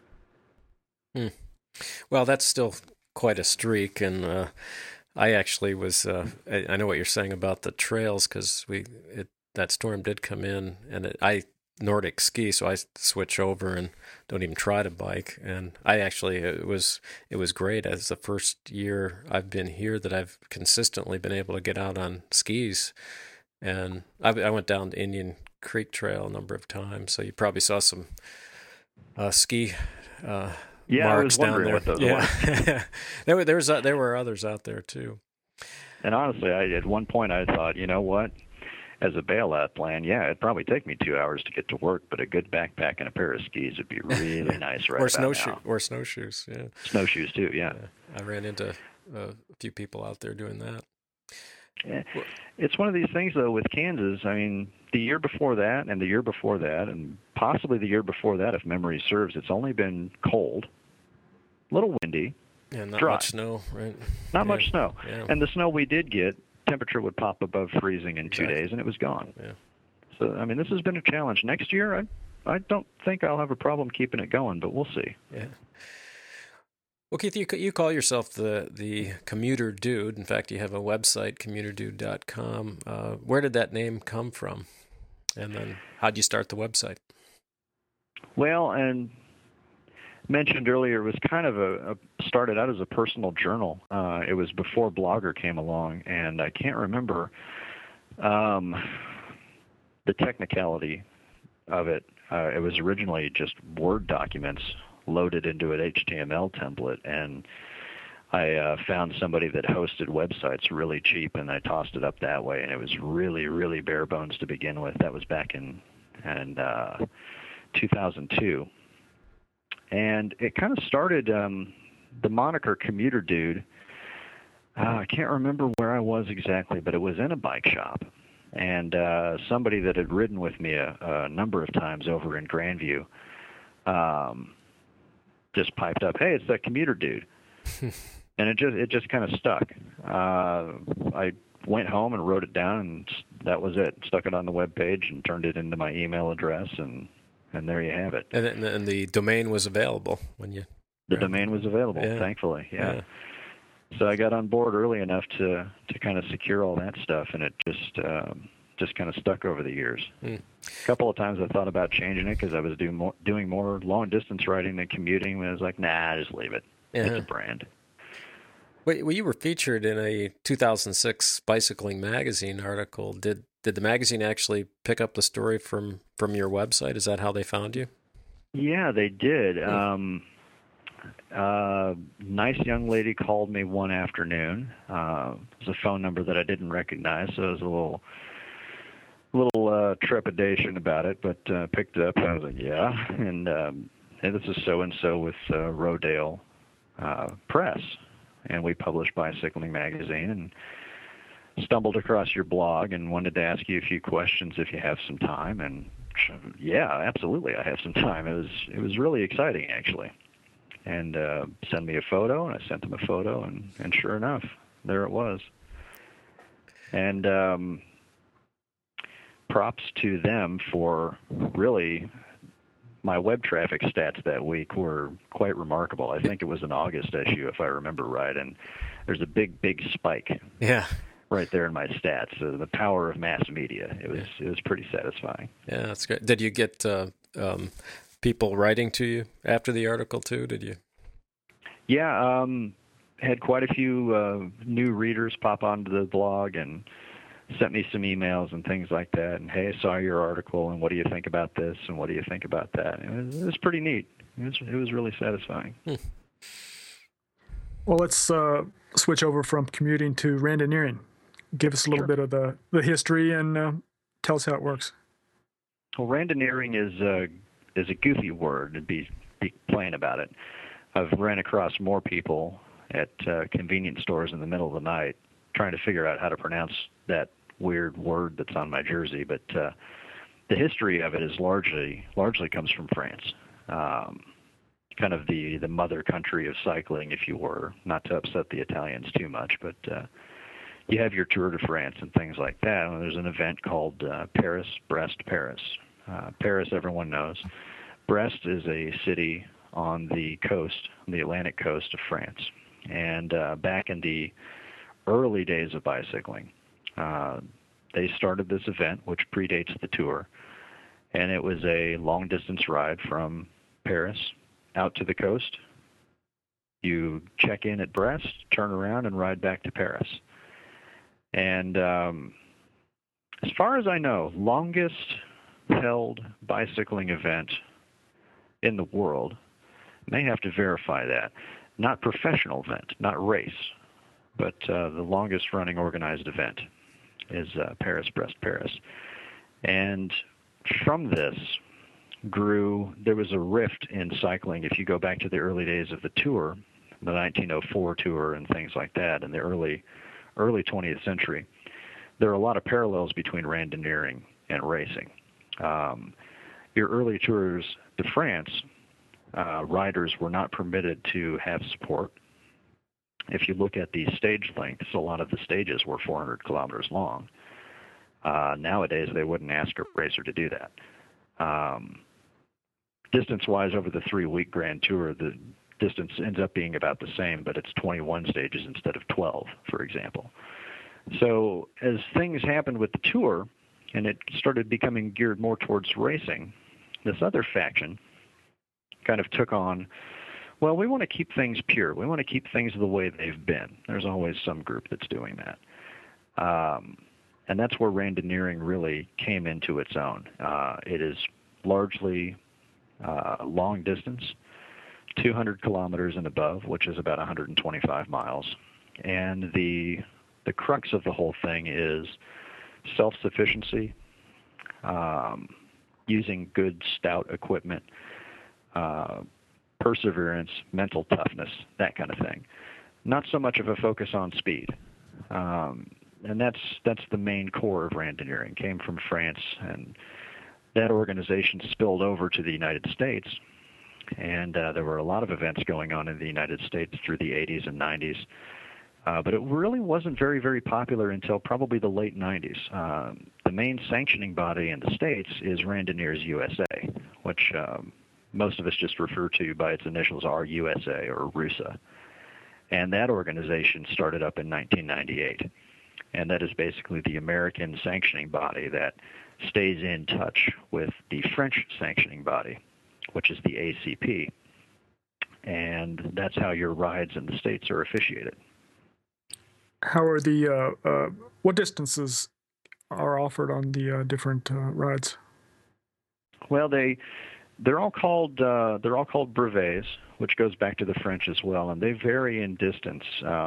Well, that's still quite a streak, and I actually was. I know what you're saying about the trails because that storm did come in, and I Nordic ski, so I switch over and don't even try to bike. And I actually it was great. As the first year I've been here that I've consistently been able to get out on skis, and I went down the Indian Creek Trail a number of times, so you probably saw some ski marks down there. What those were. there were others out there too. And honestly, at one point I thought, you know what? As a bailout plan, yeah, it'd probably take me 2 hours to get to work, but a good backpack and a pair of skis would be really nice right now. Or snowshoes, yeah. Snowshoes too, yeah. I ran into a few people out there doing that. Yeah. It's one of these things, though, with Kansas. I mean, the year before that and the year before that and possibly the year before that, if memory serves, it's only been cold, a little windy, not dry. Much snow, right? Not much snow. Yeah. And the snow we did get, temperature would pop above freezing in 2 days, and it was gone. Yeah. So, I mean, this has been a challenge. Next year, I don't think I'll have a problem keeping it going, but we'll see. Yeah. Well, Keith, you call yourself the commuter dude. In fact, you have a website, commuterdude.com. Where did that name come from? And then how'd you start the website? Well, and mentioned earlier, it was kind of started out as a personal journal. It was before Blogger came along, and I can't remember the technicality of it. It was originally just Word documents loaded into an HTML template, and I found somebody that hosted websites really cheap, and I tossed it up that way, and it was really, really bare bones to begin with. That was back in 2002. And it kind of started, the moniker Commuter Dude, I can't remember where I was exactly, but it was in a bike shop. And somebody that had ridden with me a number of times over in Grandview just piped up, "Hey, it's that Commuter Dude." And it just kind of stuck. I went home and wrote it down, and that was it. Stuck it on the web page and turned it into my email address, and there you have it. And the domain was available when you... The domain was available, thankfully, yeah. So I got on board early enough to kind of secure all that stuff, and it just kind of stuck over the years. A couple of times I thought about changing it because I was doing more long-distance riding than commuting, and I was like, nah, just leave it. Yeah. It's a brand. Well, you were featured in a 2006 Bicycling Magazine article. Did the magazine actually pick up the story from your website? Is that how they found you? Yeah, they did. Nice young lady called me one afternoon. It was a phone number that I didn't recognize, so it was a little trepidation about it, but picked it up. And I was like, yeah. And hey, this is so-and-so with Rodale Press, and we publish Bicycling Magazine, and stumbled across your blog and wanted to ask you a few questions if you have some time. And yeah, absolutely, I have some time. It was really exciting, actually. And send me a photo, and I sent them a photo, and sure enough, there it was. And props to them for really, my web traffic stats that week were quite remarkable. I think it was an August issue, if I remember right, and there's a big spike. Yeah. Right there in my stats. The power of mass media. It was pretty satisfying. Yeah, that's great. Did you get people writing to you after the article too? Did you? Yeah, had quite a few new readers pop onto the blog and sent me some emails and things like that. And hey, I saw your article, and what do you think about this? And what do you think about that? And it was pretty neat. It was really satisfying. Well, let's switch over from commuting to randoneering. Give us a little bit of the history and tell us how it works. Well, randoneering is a goofy word, to be plain about it. I've ran across more people at convenience stores in the middle of the night trying to figure out how to pronounce that weird word that's on my jersey. But the history of it is largely comes from France, kind of the mother country of cycling, if you were, not to upset the Italians too much, but you have your Tour de France and things like that. And there's an event called Paris, Brest, Paris. Paris, everyone knows. Brest is a city on the coast, on the Atlantic coast of France. And back in the early days of bicycling, they started this event, which predates the Tour. And it was a long-distance ride from Paris out to the coast. You check in at Brest, turn around, and ride back to Paris. And as far as I know, longest held bicycling event in the world, may have to verify that, not professional event, not race, but the longest running organized event is Paris, Brest, Paris. And from this there was a rift in cycling. If you go back to the early days of the Tour, the 1904 Tour and things like that, in the early 20th century, there are a lot of parallels between randoneering and racing. Your early Tours de France, riders were not permitted to have support. If you look at the stage lengths, a lot of the stages were 400 kilometers long. Nowadays, they wouldn't ask a racer to do that. Distance-wise, over the 3-week Grand Tour, the distance ends up being about the same, but it's 21 stages instead of 12, for example. So as things happened with the Tour, and it started becoming geared more towards racing, this other faction kind of took on, well, we want to keep things pure. We want to keep things the way they've been. There's always some group that's doing that. And that's where randoneering really came into its own. It is largely long distance, 200 kilometers and above, which is about 125 miles. And the crux of the whole thing is self-sufficiency, using good, stout equipment, perseverance, mental toughness, that kind of thing. Not so much of a focus on speed. And that's the main core of randoneering. Came from France, and that organization spilled over to the United States. And there were a lot of events going on in the United States through the 80s and 90s. But it really wasn't very, very popular until probably the late 90s. The main sanctioning body in the States is Randoneers USA, which most of us just refer to by its initials RUSA or RUSA. And that organization started up in 1998. And that is basically the American sanctioning body that stays in touch with the French sanctioning body, which is the ACP. And that's how your rides in the States are officiated. How are the what distances are offered on the different rides? Well, They're all called brevets, which goes back to the French as well, and they vary in distance.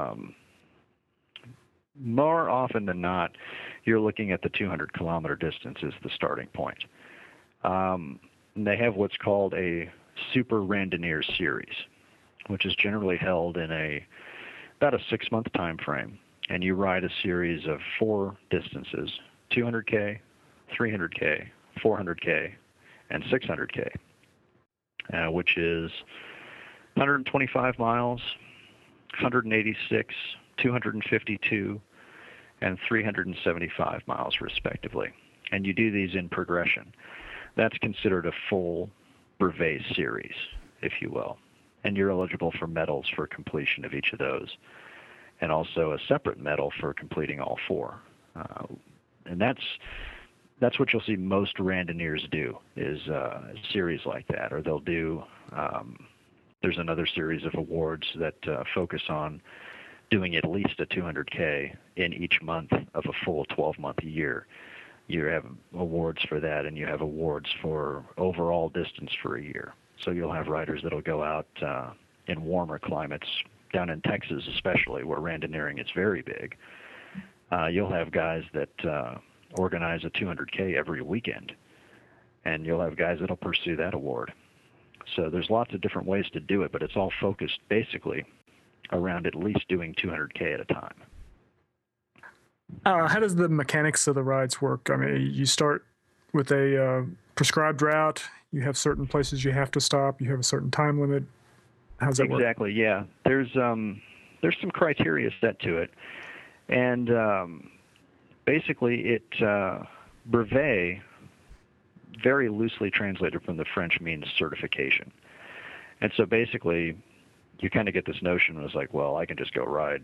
More often than not, you're looking at the 200-kilometer distance as the starting point. And they have what's called a Super Randonneur Series, which is generally held in about a 6-month time frame, and you ride a series of 4 distances: 200K, 300K, 400K, and 600K, which is 125 miles, 186, 252, and 375 miles, respectively. And you do these in progression. That's considered a full brevet series, if you will. And you're eligible for medals for completion of each of those, and also a separate medal for completing all 4. And that's what you'll see most randonneurs do, is a series like that. Or they'll do, there's another series of awards that focus on doing at least a 200K in each month of a full 12-month year. You have awards for that, and you have awards for overall distance for a year. So you'll have riders that'll go out in warmer climates, down in Texas especially, where randonneuring is very big. You'll have guys that organize a 200K every weekend, and you'll have guys that'll pursue that award. So there's lots of different ways to do it, but it's all focused basically around at least doing 200K at a time. How does the mechanics of the rides work? I mean, you start with a prescribed route. You have certain places you have to stop. You have a certain time limit. How does that work? Exactly, yeah. There's some criteria set to it. And basically brevet, very loosely translated from the French, means certification. And so basically, you kind of get this notion, it's like, well, I can just go ride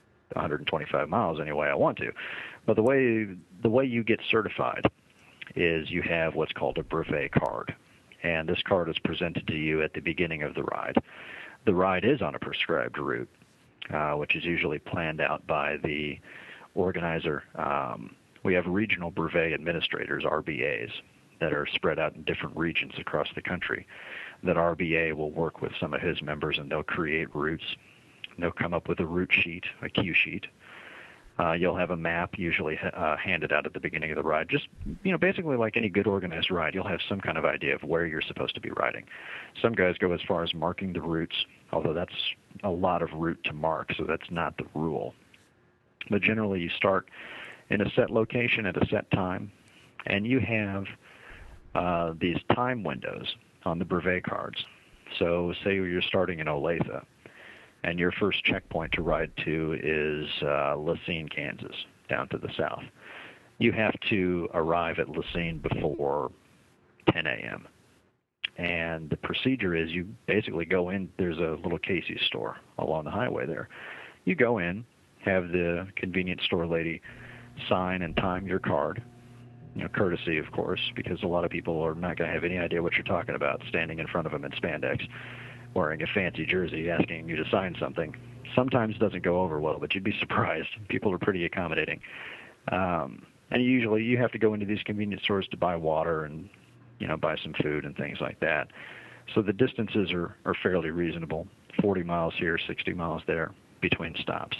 125 miles any way I want to. But the way you get certified is you have what's called a brevet card. And this card is presented to you at the beginning of the ride. The ride is on a prescribed route, which is usually planned out by the organizer. We have regional brevet administrators, RBAs, that are spread out in different regions across the country. That RBA will work with some of his members, and they'll create routes. They'll come up with a route sheet, a cue sheet. You'll have a map usually handed out at the beginning of the ride. Just, basically like any good organized ride, you'll have some kind of idea of where you're supposed to be riding. Some guys go as far as marking the routes, although that's a lot of route to mark, so that's not the rule. But generally you start in a set location at a set time, and you have these time windows on the brevet cards. So say you're starting in Olathe, and your first checkpoint to ride to is Lacine, Kansas, down to the south. You have to arrive at Lacine before 10 a.m. And the procedure is you basically go in. There's a little Casey's store along the highway there. You go in, have the convenience store lady sign and time your card, courtesy, of course, because a lot of people are not going to have any idea what you're talking about, standing in front of them in spandex, wearing a fancy jersey, asking you to sign something. Sometimes doesn't go over well, but you'd be surprised. People are pretty accommodating. And usually you have to go into these convenience stores to buy water and, buy some food and things like that. So the distances are fairly reasonable, 40 miles here, 60 miles there between stops.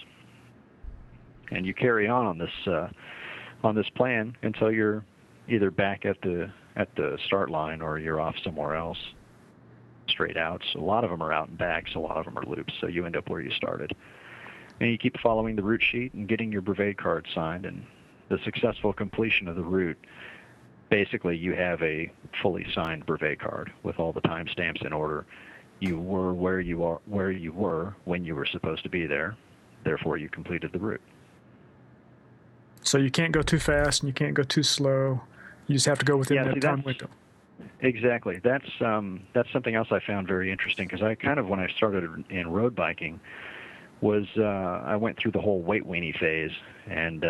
And you carry on this plan until you're either back at the start line or you're off somewhere else. Straight outs. A lot of them are out and backs. A lot of them are loops. So you end up where you started. And you keep following the route sheet and getting your brevet card signed. And the successful completion of the route, basically you have a fully signed brevet card with all the timestamps in order. You were where you were when you were supposed to be there. Therefore, you completed the route. So you can't go too fast and you can't go too slow. You just have to go within that time window. Exactly. That's something else I found very interesting, because I kind of, when I started in road biking, was I went through the whole weight weenie phase, and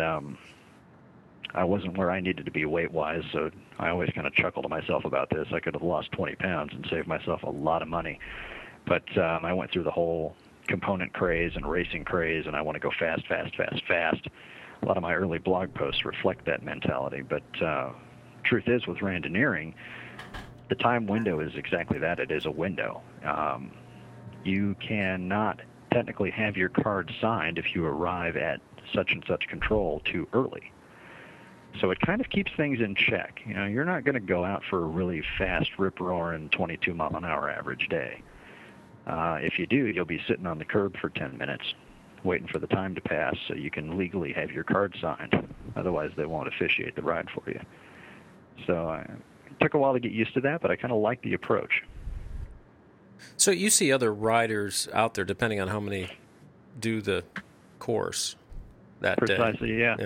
I wasn't where I needed to be weight-wise, so I always kind of chuckle to myself about this. I could have lost 20 pounds and saved myself a lot of money. But I went through the whole component craze and racing craze, and I want to go fast, fast, fast, fast. A lot of my early blog posts reflect that mentality, but truth is, with randonneuring, the time window is exactly that. It is a window. You cannot technically have your card signed if you arrive at such and such control too early. So it kind of keeps things in check. You know, you're not going to go out for a really fast, rip-roaring 22-mile-an-hour average day. If you do, you'll be sitting on the curb for 10 minutes waiting for the time to pass so you can legally have your card signed. Otherwise, they won't officiate the ride for you. So it took a while to get used to that, but I kind of like the approach. So you see other riders out there, depending on how many do the course that day. Precisely, yeah.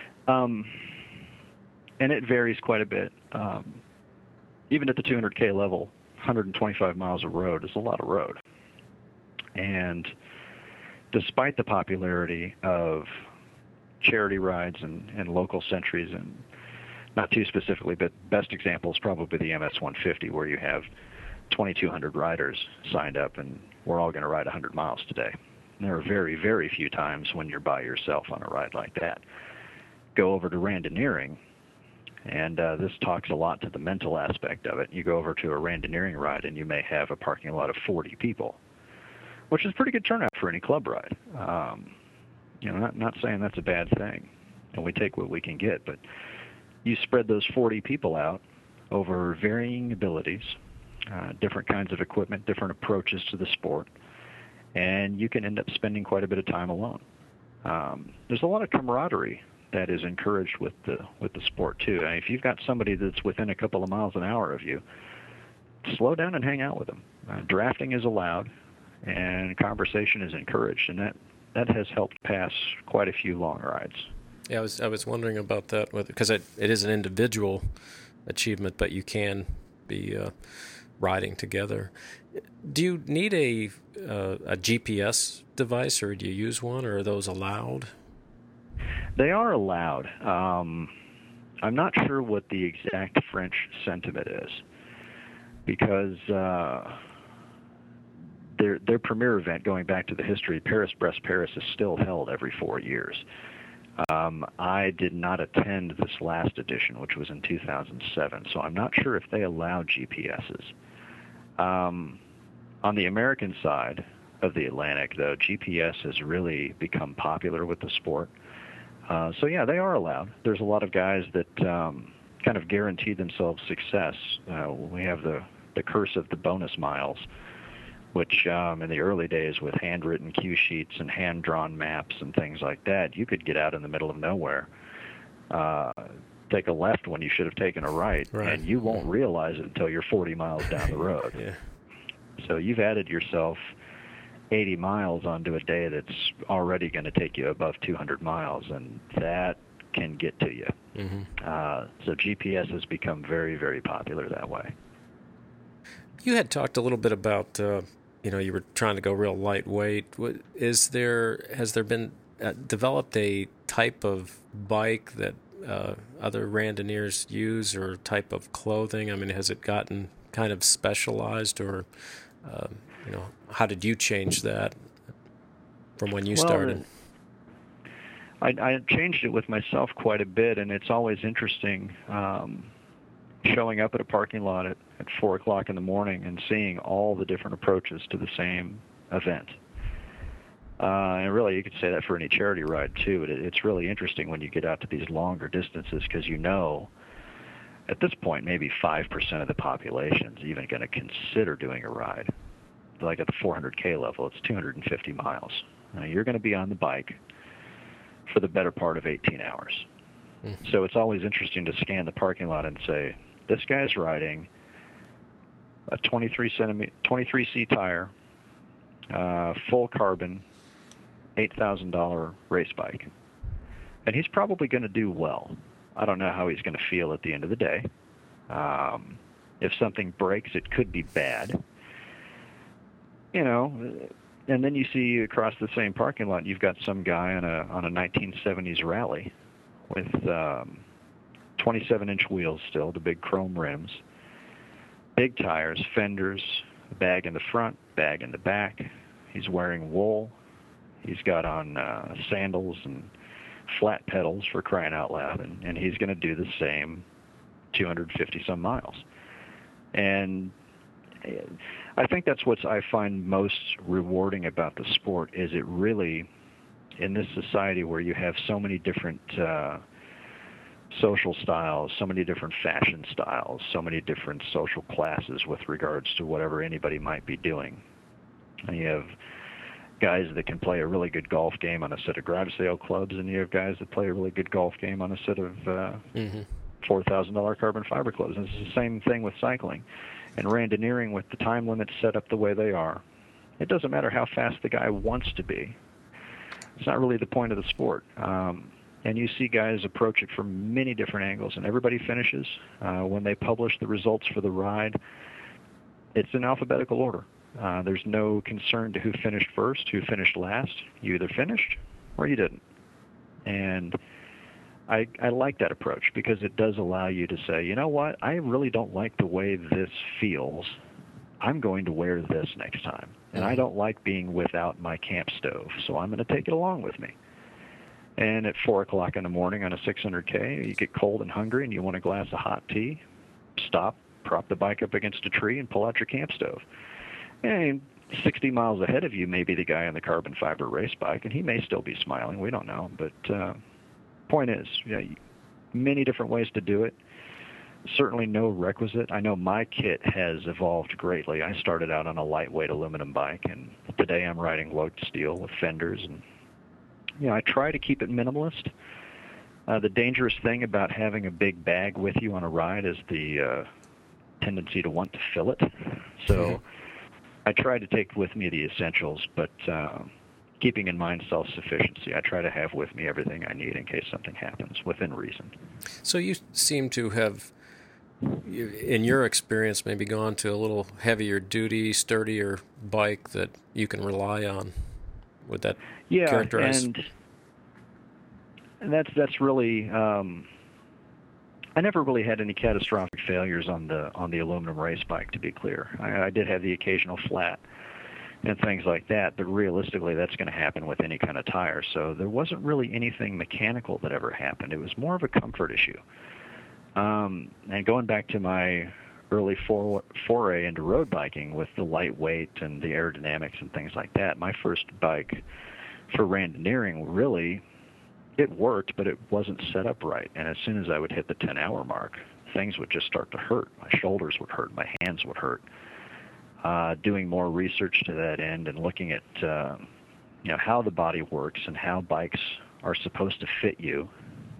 And it varies quite a bit. Even at the 200K level, 125 miles of road is a lot of road. And despite the popularity of charity rides and local centuries, and not too specifically, but best example is probably the MS-150, where you have 2,200 riders signed up, and we're all going to ride 100 miles today. And there are very, very few times when you're by yourself on a ride like that. Go over to Randonneering, and this talks a lot to the mental aspect of it. You go over to a Randonneering ride, and you may have a parking lot of 40 people, which is a pretty good turnout for any club ride. You know, not saying that's a bad thing, and we take what we can get, but you spread those 40 people out over varying abilities, different kinds of equipment, different approaches to the sport, and you can end up spending quite a bit of time alone. There's a lot of camaraderie that is encouraged with the sport too. I mean, if you've got somebody that's within a couple of miles an hour of you, slow down and hang out with them. Drafting is allowed, and conversation is encouraged, and that has helped pass quite a few long rides. Yeah, I was wondering about that, because it is an individual achievement, but you can be riding together. Do you need a GPS device, or do you use one, or are those allowed? They are allowed. I'm not sure what the exact French sentiment is, because their premier event, going back to the history, Paris-Brest-Paris, is still held every 4 years. I did not attend this last edition, which was in 2007, so I'm not sure if they allow GPSs. On the American side of the Atlantic, though, GPS has really become popular with the sport. So yeah, they are allowed. There's a lot of guys that kind of guarantee themselves success. We have the curse of the bonus miles, which in the early days, with handwritten cue sheets and hand-drawn maps and things like that, you could get out in the middle of nowhere, take a left when you should have taken a right, and you won't realize it until you're 40 miles down the road. Yeah. So you've added yourself 80 miles onto a day that's already going to take you above 200 miles, and that can get to you. Mm-hmm. So GPS has become very, very popular that way. You had talked a little bit about, you were trying to go real lightweight. Has there been developed a type of bike that other randonneers use, or type of clothing? I mean, has it gotten kind of specialized, or how did you change that from when you started? I changed it with myself quite a bit, and it's always interesting showing up at a parking lot at 4 o'clock in the morning and seeing all the different approaches to the same event. And really, you could say that for any charity ride, too. It's really interesting when you get out to these longer distances, because at this point, maybe 5% of the population is even going to consider doing a ride. Like at the 400K level, it's 250 miles. Now, you're going to be on the bike for the better part of 18 hours. Mm-hmm. So it's always interesting to scan the parking lot and say, this guy's riding a 23C tire, full carbon, $8,000 race bike. And he's probably going to do well. I don't know how he's going to feel at the end of the day. If something breaks, it could be bad. And then you see across the same parking lot, you've got some guy on a 1970s rally with 27-inch wheels still, the big chrome rims, big tires, fenders, a bag in the front, bag in the back. He's wearing wool. He's got on sandals and flat pedals, for crying out loud, and he's going to do the same 250-some miles. And I think that's what I find most rewarding about the sport is it really, in this society where you have so many different social styles, so many different fashion styles, so many different social classes with regards to whatever anybody might be doing. And you have guys that can play a really good golf game on a set of garage sale clubs, and you have guys that play a really good golf game on a set of $4,000 carbon fiber clubs. And it's the same thing with cycling. And randoneering, with the time limits set up the way they are, it doesn't matter how fast the guy wants to be. It's not really the point of the sport. And you see guys approach it from many different angles, and everybody finishes. When they publish the results for the ride, it's in alphabetical order. There's no concern to who finished first, who finished last. You either finished or you didn't. And I like that approach because it does allow you to say, you know what, I really don't like the way this feels. I'm going to wear this next time. And I don't like being without my camp stove, so I'm going to take it along with me. And at 4 o'clock in the morning on a 600K, you get cold and hungry and you want a glass of hot tea, stop, prop the bike up against a tree, and pull out your camp stove. And 60 miles ahead of you may be the guy on the carbon fiber race bike, and he may still be smiling. We don't know. But point is, many different ways to do it. Certainly no requisite. I know my kit has evolved greatly. I started out on a lightweight aluminum bike, and today I'm riding Lote steel with fenders. And I try to keep it minimalist. The dangerous thing about having a big bag with you on a ride is the tendency to want to fill it. So I try to take with me the essentials, but keeping in mind self-sufficiency, I try to have with me everything I need in case something happens, within reason. So you seem to have, in your experience, maybe gone to a little heavier duty, sturdier bike that you can rely on. Would that characterize? And that's really. I never really had any catastrophic failures on the aluminum race bike, to be clear. I did have the occasional flat and things like that, but realistically that's going to happen with any kind of tire. So there wasn't really anything mechanical that ever happened. It was more of a comfort issue. And going back to my early foray into road biking with the lightweight and the aerodynamics and things like that, my first bike for randoneering really, it worked, but it wasn't set up right. And as soon as I would hit the 10-hour mark, things would just start to hurt. My shoulders would hurt. My hands would hurt. Doing more research to that end and looking at how the body works and how bikes are supposed to fit you,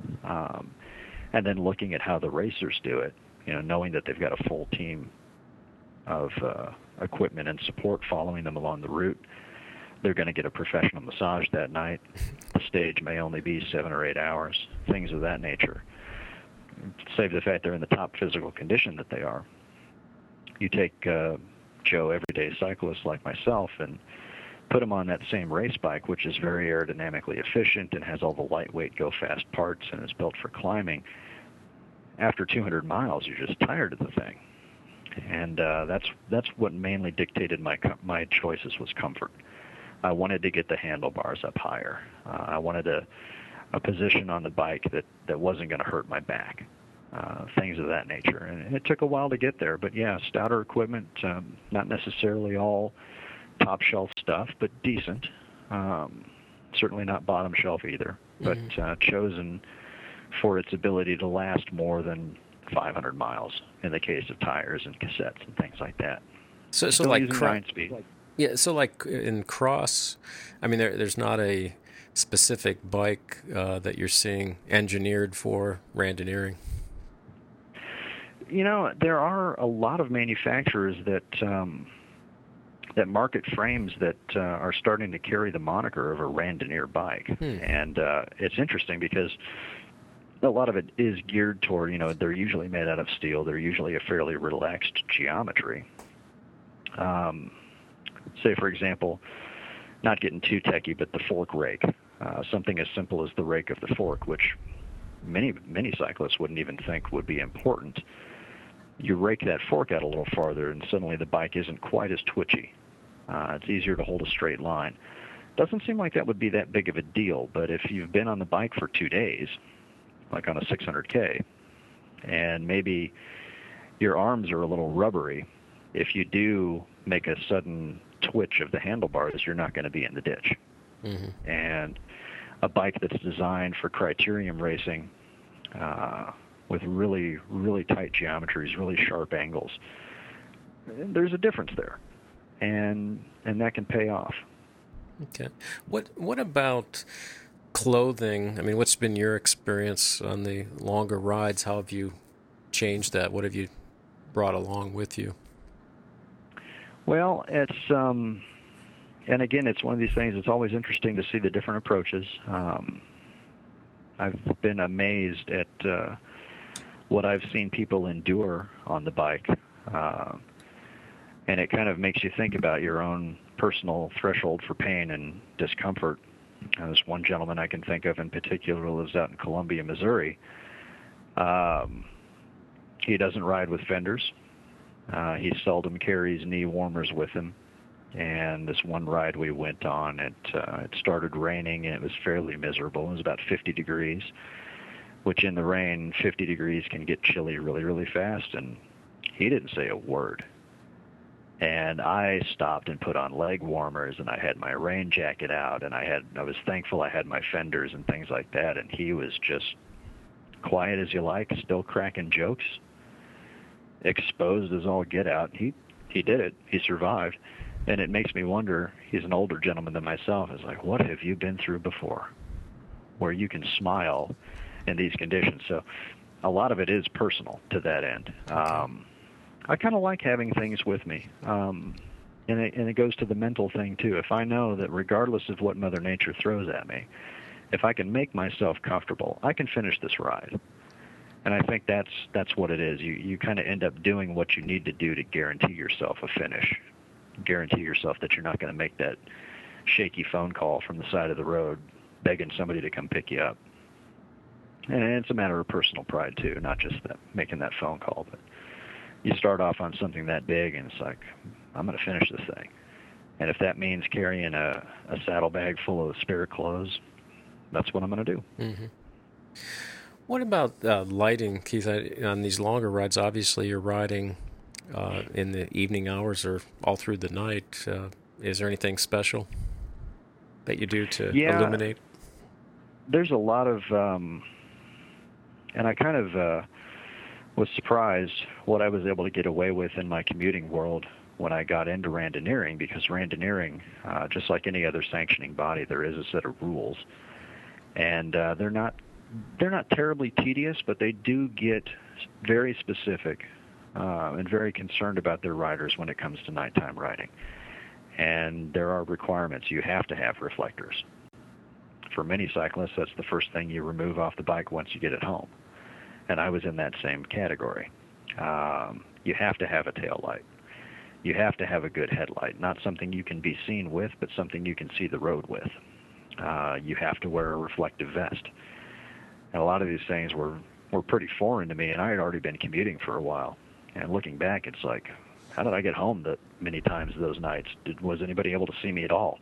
and then looking at how the racers do it, knowing that they've got a full team of equipment and support following them along the route. They're going to get a professional massage that night. The stage may only be 7 or 8 hours, things of that nature. Save the fact they're in the top physical condition that they are. You take Joe, everyday cyclist like myself, and put him on that same race bike, which is very aerodynamically efficient and has all the lightweight go-fast parts and is built for climbing. After 200 miles, you're just tired of the thing. And that's what mainly dictated my choices was comfort. I wanted to get the handlebars up higher. I wanted a position on the bike that wasn't going to hurt my back, things of that nature. And it took a while to get there. But, stouter equipment, not necessarily all top shelf stuff, but decent. Certainly not bottom shelf either, but chosen for its ability to last more than 500 miles in the case of tires and cassettes and things like that. So like 9-speed. Yeah, so like in cross, I mean, there's not a specific bike that you're seeing engineered for randoneering. There are a lot of manufacturers that market frames that are starting to carry the moniker of a randoneer bike. And it's interesting because a lot of it is geared toward, they're usually made out of steel. They're usually a fairly relaxed geometry. Say, for example, not getting too techy, but the fork rake, something as simple as the rake of the fork, which many cyclists wouldn't even think would be important. You rake that fork out a little farther, and suddenly the bike isn't quite as twitchy. It's easier to hold a straight line. Doesn't seem like that would be that big of a deal, but if you've been on the bike for 2 days, like on a 600K, and maybe your arms are a little rubbery. If you do make a sudden twitch of the handlebars, you're not going to be in the ditch. Mm-hmm. And a bike that's designed for criterium racing with really, really tight geometries, really sharp angles, there's a difference there. And that can pay off. Okay. What about clothing? I mean, what's been your experience on the longer rides? How have you changed that? What have you brought along with you? Well, it's and again, it's one of these things. It's always interesting to see the different approaches. I've been amazed at what I've seen people endure on the bike, and it kind of makes you think about your own personal threshold for pain and discomfort. There's one gentleman I can think of in particular who lives out in Columbia, Missouri. He doesn't ride with fenders. He seldom carries knee warmers with him. And this one ride we went on, it started raining, and it was fairly miserable. It was about 50 degrees, which in the rain, 50 degrees can get chilly really, really fast. And he didn't say a word. And I stopped and put on leg warmers, and I had my rain jacket out, and I was thankful I had my fenders and things like that. And he was just quiet as you like, still cracking jokes, exposed as all get out. He did it. He survived. And it makes me wonder, he's an older gentleman than myself. It's like, what have you been through before where you can smile in these conditions? So a lot of it is personal to that end. I kind of like having things with me. And it goes to the mental thing, too. If I know that regardless of what Mother Nature throws at me, if I can make myself comfortable, I can finish this ride. And I think that's what it is. You kind of end up doing what you need to do to guarantee yourself a finish. Guarantee yourself that you're not going to make that shaky phone call from the side of the road begging somebody to come pick you up. And it's a matter of personal pride, too, not just making that phone call. But you start off on something that big, and it's like, I'm going to finish this thing. And if that means carrying a saddlebag full of spare clothes, that's what I'm going to do. Mm-hmm. What about lighting, Keith? On these longer rides, obviously you're riding in the evening hours or all through the night. Is there anything special that you do to illuminate? There's a lot of, and I kind of was surprised what I was able to get away with in my commuting world when I got into Randoneering, because Randoneering, just like any other sanctioning body, there is a set of rules, and they're not terribly tedious, but they do get very specific and very concerned about their riders when it comes to nighttime riding. And there are requirements. You have to have reflectors. For many cyclists, that's the first thing you remove off the bike once you get it home. And I was in that same category. You have to have a tail light. You have to have a good headlight, not something you can be seen with, but something you can see the road with. You have to wear a reflective vest. And a lot of these things were pretty foreign to me, and I had already been commuting for a while. And looking back, it's like, how did I get home that many times those nights? Was anybody able to see me at all?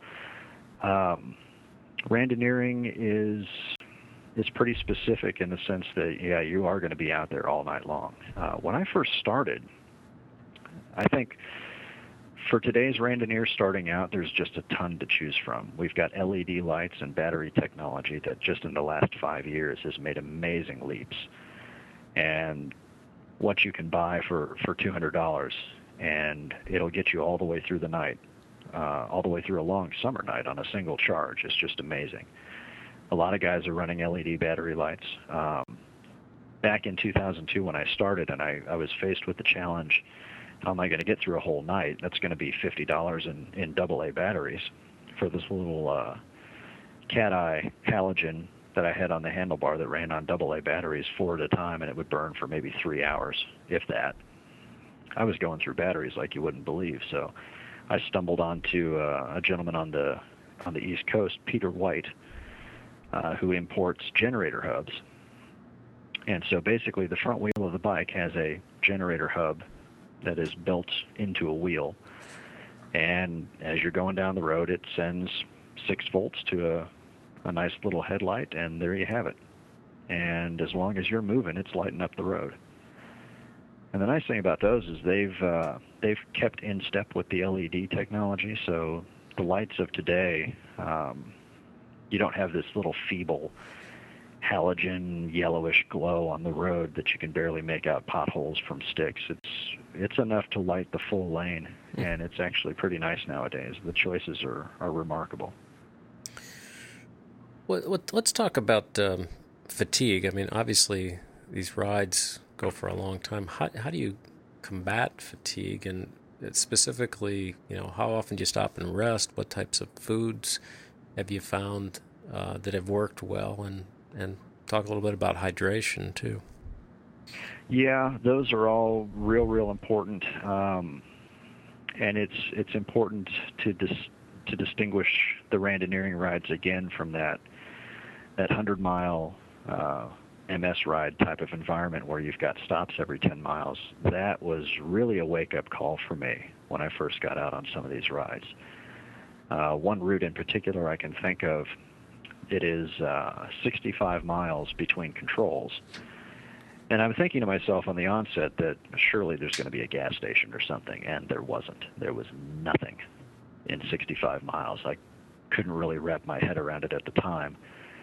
Randoneering is pretty specific in the sense that, you are going to be out there all night long. When I first started, I think for today's Randoneer starting out, there's just a ton to choose from. We've got LED lights and battery technology that just in the last 5 years has made amazing leaps. And what you can buy for $200, and it'll get you all the way through the night, all the way through a long summer night on a single charge. It's just amazing. A lot of guys are running LED battery lights. Back in 2002 when I started, and I was faced with the challenge, how am I going to get through a whole night? That's going to be $50 in AA batteries for this little cat eye halogen that I had on the handlebar that ran on AA batteries 4 at a time, and it would burn for maybe 3 hours, if that. I was going through batteries like you wouldn't believe. So I stumbled onto a gentleman on the East Coast, Peter White, who imports generator hubs. And so basically the front wheel of the bike has a generator hub that is built into a wheel. And as you're going down the road, it sends 6 volts to a nice little headlight, and there you have it. And as long as you're moving, it's lighting up the road. And the nice thing about those is they've kept in step with the LED technology. So the lights of today, you don't have this little feeble halogen yellowish glow on the road that you can barely make out potholes from sticks. It's enough to light the full lane, and it's actually pretty nice nowadays. The choices are remarkable. Well, let's talk about fatigue. I mean, obviously these rides go for a long time. How do you combat fatigue, and specifically, how often do you stop and rest? What types of foods have you found that have worked well, and talk a little bit about hydration too. Yeah, those are all real important, and it's important to distinguish the Randonneering rides again from that 100-mile MS ride type of environment where you've got stops every 10 miles. That was really a wake-up call for me when I first got out on some of these rides. One route in particular I can think of, it is 65 miles between controls. And I'm thinking to myself on the onset that surely there's going to be a gas station or something, and there wasn't. There was nothing in 65 miles. I couldn't really wrap my head around it at the time.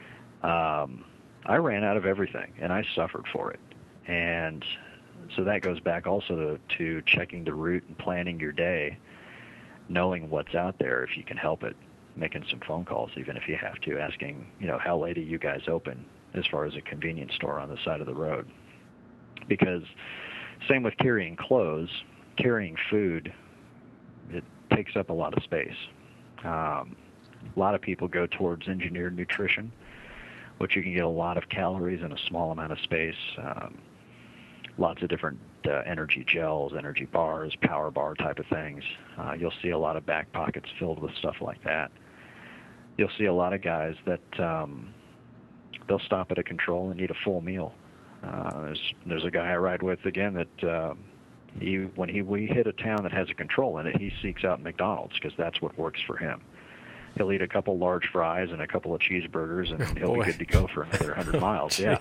I ran out of everything, and I suffered for it. And so that goes back also to checking the route and planning your day, knowing what's out there if you can help it, making some phone calls even if you have to, asking, how late are you guys open as far as a convenience store on the side of the road. Because same with carrying clothes, carrying food, it takes up a lot of space. A lot of people go towards engineered nutrition, which you can get a lot of calories in a small amount of space. Lots of different energy gels, energy bars, power bar type of things. You'll see a lot of back pockets filled with stuff like that. You'll see a lot of guys that they'll stop at a control and eat a full meal. There's a guy I ride with again that we hit a town that has a control in it, he seeks out McDonald's because that's what works for him. He'll eat a couple large fries and a couple of cheeseburgers, and he'll be good to go for another 100 miles. Yeah.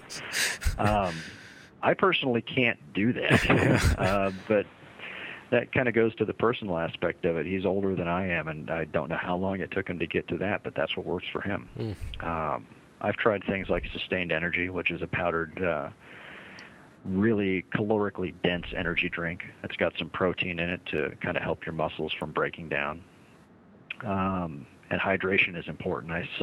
I personally can't do that, but that kind of goes to the personal aspect of it. He's older than I am, and I don't know how long it took him to get to that, but that's what works for him. I've tried things like Sustained Energy, which is a powdered, really calorically dense energy drink. It's got some protein in it to kind of help your muscles from breaking down. And hydration is important. I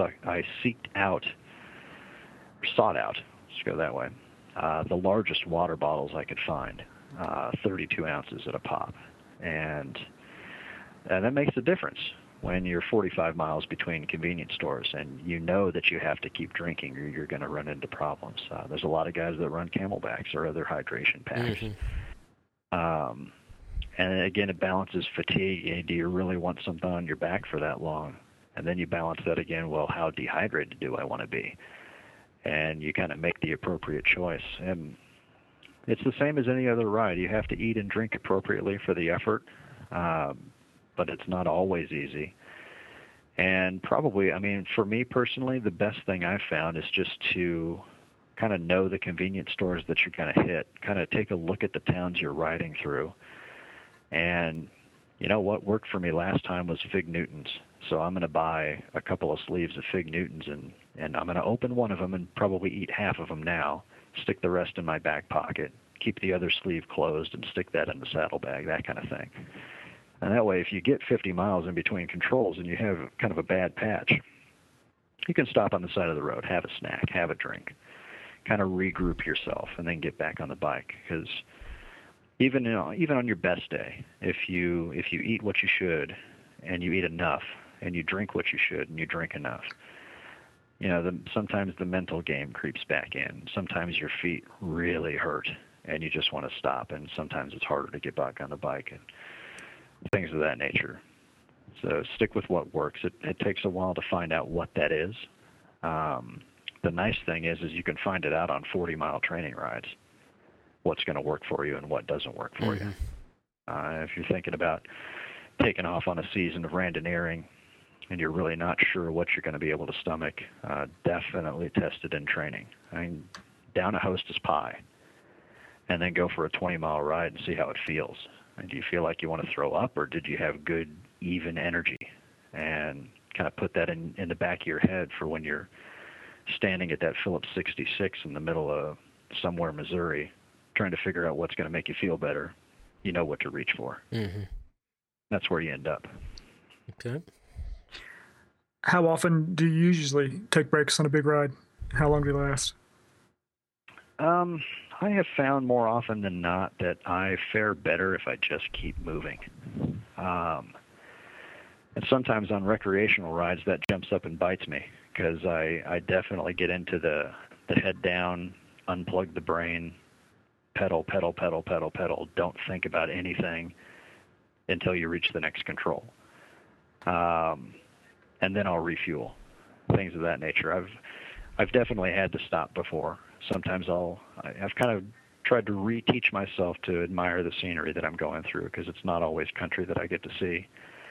sought out, let's go that way, the largest water bottles I could find, 32 ounces at a pop. And that makes a difference when you're 45 miles between convenience stores and you know that you have to keep drinking or you're going to run into problems. There's a lot of guys that run Camelbacks or other hydration packs. And again, it balances fatigue. Do you really want something on your back for that long? And then you balance that again, well, how dehydrated do I want to be? And you kind of make the appropriate choice. And it's the same as any other ride. You have to eat and drink appropriately for the effort, but it's not always easy. And probably, for me personally, the best thing I've found is just to kind of know the convenience stores that you're going to hit, kind of take a look at the towns you're riding through. And what worked for me last time was Fig Newtons. So I'm going to buy a couple of sleeves of Fig Newtons, and I'm going to open one of them and probably eat half of them now, stick the rest in my back pocket, keep the other sleeve closed, and stick that in the saddlebag, that kind of thing. And that way, if you get 50 miles in between controls and you have kind of a bad patch, you can stop on the side of the road, have a snack, have a drink, kind of regroup yourself, and then get back on the bike. Because even on your best day, if you eat what you should, and you eat enough, and you drink what you should, and you drink enough, sometimes the mental game creeps back in. Sometimes your feet really hurt, and you just want to stop, and sometimes it's harder to get back on the bike, and things of that nature. So stick with what works. It takes a while to find out what that is. The nice thing is you can find it out on 40-mile training rides, what's going to work for you and what doesn't work for you. If you're thinking about taking off on a season of Randonneering and you're really not sure what you're going to be able to stomach, definitely test it in training. Down a Hostess pie and then go for a 20-mile ride and see how it feels. And do you feel like you want to throw up, or did you have good, even energy? And kind of put that in the back of your head for when you're standing at that Phillips 66 in the middle of somewhere, Missouri, trying to figure out what's going to make you feel better. You know what to reach for. Mm-hmm. That's where you end up. Okay. How often do you usually take breaks on a big ride? How long do they last? I have found more often than not that I fare better if I just keep moving. And sometimes on recreational rides, that jumps up and bites me, because I definitely get into the head down, unplug the brain, pedal, pedal, pedal, pedal, pedal. Don't think about anything until you reach the next control. And then I'll refuel, things of that nature. I've definitely had to stop before. Sometimes I've kind of tried to reteach myself to admire the scenery that I'm going through, because it's not always country that I get to see.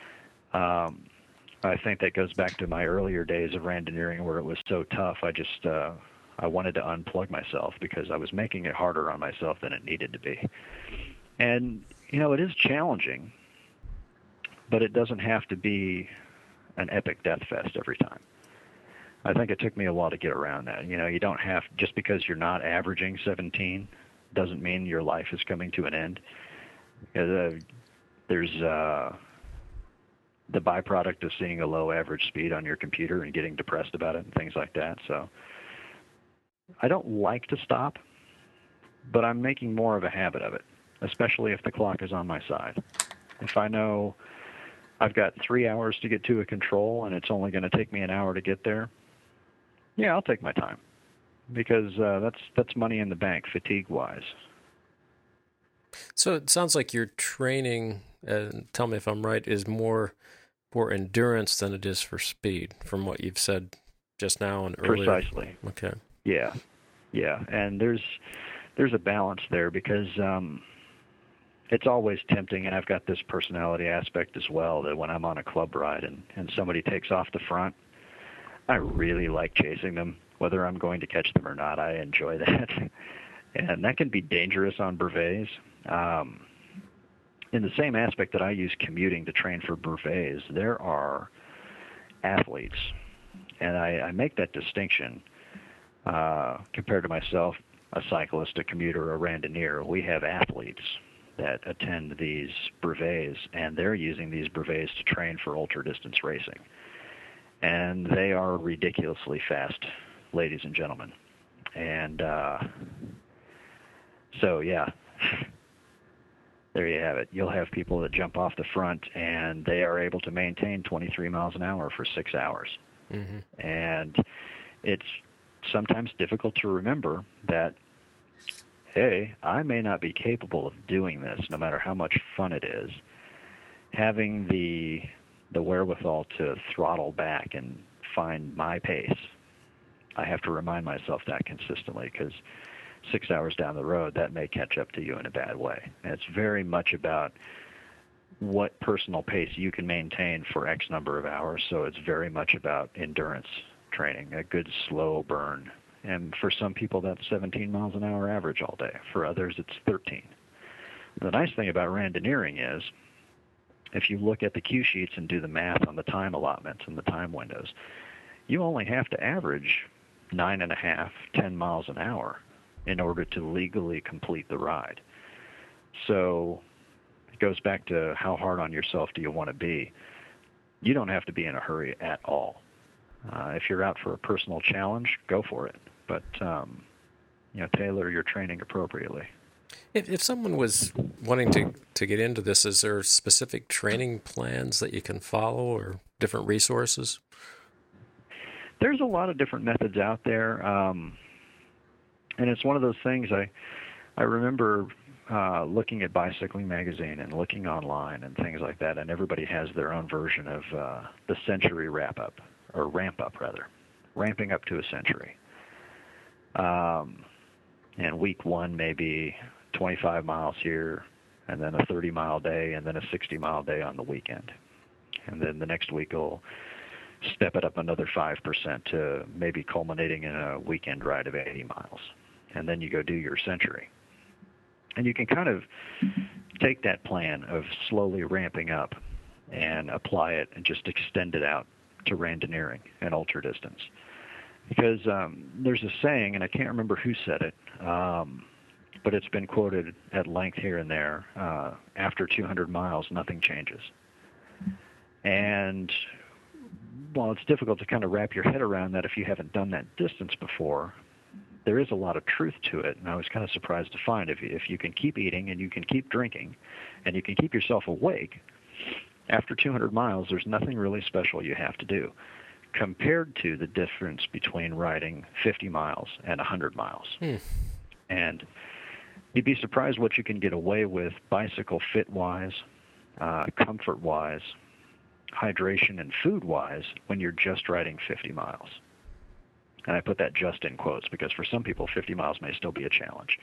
I think that goes back to my earlier days of randoneering, where it was so tough. I wanted to unplug myself because I was making it harder on myself than it needed to be. And, it is challenging, but it doesn't have to be an epic death fest every time. I think it took me a while to get around that. You don't have, just because you're not averaging 17 doesn't mean your life is coming to an end. There's the byproduct of seeing a low average speed on your computer and getting depressed about it and things like that. So I don't like to stop, but I'm making more of a habit of it, especially if the clock is on my side. If I know I've got 3 hours to get to a control and it's only going to take me an hour to get there, yeah, I'll take my time, because that's money in the bank, fatigue-wise. So it sounds like your training, tell me if I'm right, is more for endurance than it is for speed, from what you've said just now and earlier. Precisely. Okay. Yeah. And there's a balance there, because it's always tempting, and I've got this personality aspect as well, that when I'm on a club ride and somebody takes off the front, I really like chasing them, whether I'm going to catch them or not. I enjoy that. And that can be dangerous on brevets. In the same aspect that I use commuting to train for brevets, there are athletes, and I make that distinction compared to myself, a cyclist, a commuter, a randonneur. We have athletes that attend these brevets, and they're using these brevets to train for ultra-distance racing. And they are ridiculously fast, ladies and gentlemen. And so, yeah, there you have it. You'll have people that jump off the front, and they are able to maintain 23 miles an hour for 6 hours. Mm-hmm. And it's sometimes difficult to remember that, hey, I may not be capable of doing this, no matter how much fun it is. Having the wherewithal to throttle back and find my pace, I have to remind myself that consistently, because 6 hours down the road, that may catch up to you in a bad way. And it's very much about what personal pace you can maintain for X number of hours. So it's very much about endurance training, a good slow burn. And for some people, that's 17 miles an hour average all day. For others, it's 13. The nice thing about randoneering is, if you look at the cue sheets and do the math on the time allotments and the time windows, you only have to average 9.5, 10 miles an hour in order to legally complete the ride. So it goes back to how hard on yourself do you want to be. You don't have to be in a hurry at all. If you're out for a personal challenge, go for it. But tailor your training appropriately. If someone was wanting to get into this, is there specific training plans that you can follow, or different resources? There's a lot of different methods out there. And it's one of those things, I remember looking at Bicycling Magazine and looking online and things like that, and everybody has their own version of the century ramp up, ramping up to a century. And week one may be 25 miles here, and then a 30-mile day, and then a 60-mile day on the weekend. And then the next week will step it up another 5% to maybe culminating in a weekend ride of 80 miles. And then you go do your century. And you can kind of take that plan of slowly ramping up and apply it and just extend it out to randoneering and ultra distance. Because there's a saying, and I can't remember who said it, but it's been quoted at length here and there, after 200 miles, nothing changes. And while it's difficult to kind of wrap your head around that if you haven't done that distance before, there is a lot of truth to it. And I was kind of surprised to find if you can keep eating and you can keep drinking and you can keep yourself awake, after 200 miles, there's nothing really special you have to do compared to the difference between riding 50 miles and 100 miles. And you'd be surprised what you can get away with bicycle fit-wise, comfort-wise, hydration and food-wise when you're just riding 50 miles. And I put that just in quotes because for some people, 50 miles may still be a challenge.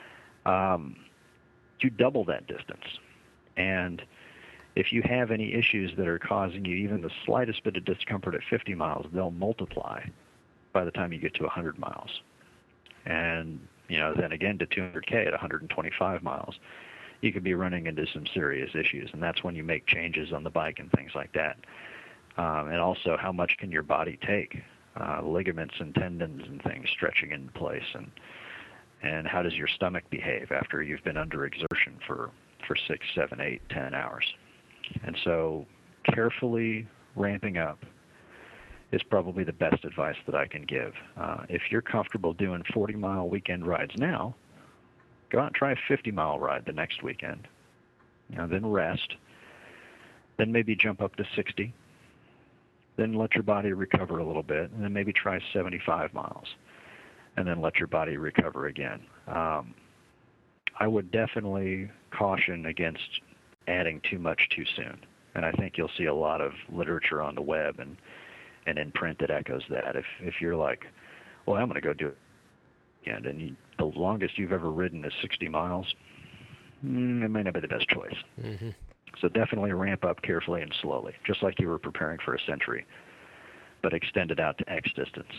You double that distance. And if you have any issues that are causing you even the slightest bit of discomfort at 50 miles, they'll multiply by the time you get to 100 miles. And, then again to 200K at 125 miles, you could be running into some serious issues. And that's when you make changes on the bike and things like that. And also, how much can your body take? Ligaments and tendons and things stretching into place. And how does your stomach behave after you've been under exertion for 6, 7, 8, 10 hours? And so carefully ramping up is probably the best advice that I can give. If you're comfortable doing 40-mile weekend rides now, go out and try a 50-mile ride the next weekend. Then rest. Then maybe jump up to 60. Then let your body recover a little bit. And then maybe try 75 miles. And then let your body recover again. I would definitely caution against adding too much too soon. And I think you'll see a lot of literature on the web and in print that echoes that. If you're like, well, I'm going to go do it again, and the longest you've ever ridden is 60 miles, it may not be the best choice. Mm-hmm. So definitely ramp up carefully and slowly, just like you were preparing for a century, but extend it out to X distance.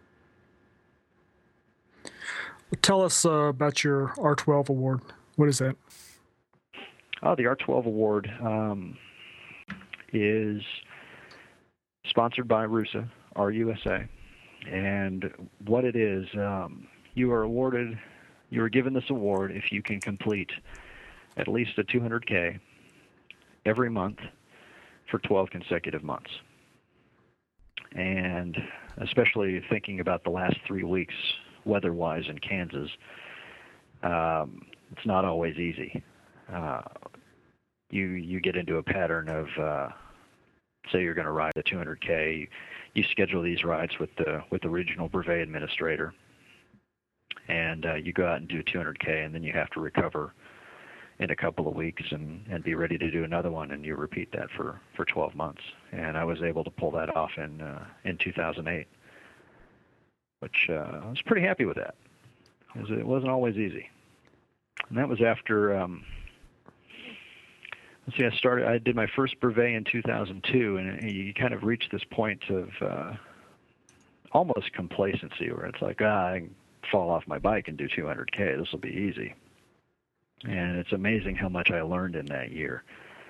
Tell us about your R12 award. What is that? Oh, the R12 award is sponsored by RUSA, RUSA. And what it is, you are given this award if you can complete at least a 200K every month for 12 consecutive months. And especially thinking about the last 3 weeks weather-wise in Kansas, it's not always easy. You get into a pattern of, say you're going to ride a 200K, you schedule these rides with the regional brevet administrator, and you go out and do 200K, and then you have to recover in a couple of weeks and be ready to do another one, and you repeat that for 12 months. And I was able to pull that off in 2008, which I was pretty happy with that. It wasn't always easy. And that was after, I did my first brevet in 2002, and you kind of reach this point of almost complacency where it's like, I can fall off my bike and do 200K. This will be easy. And it's amazing how much I learned in that year.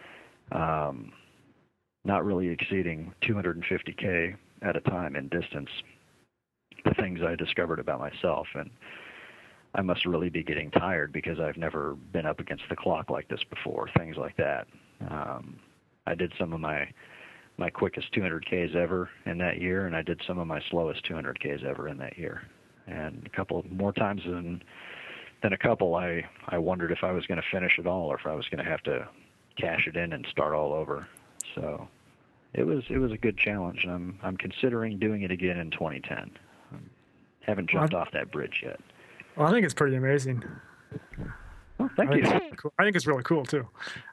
Not really exceeding 250K at a time in distance, the things I discovered about myself. And I must really be getting tired because I've never been up against the clock like this before, things like that. I did some of my quickest 200Ks ever in that year, and I did some of my slowest 200Ks ever in that year. And a couple more times than a couple, I wondered if I was going to finish it all or if I was going to have to cash it in and start all over. So it was a good challenge, and I'm considering doing it again in 2010. Haven't jumped off that bridge yet. Well, I think it's pretty amazing. Well, thank you. I think it's really cool too.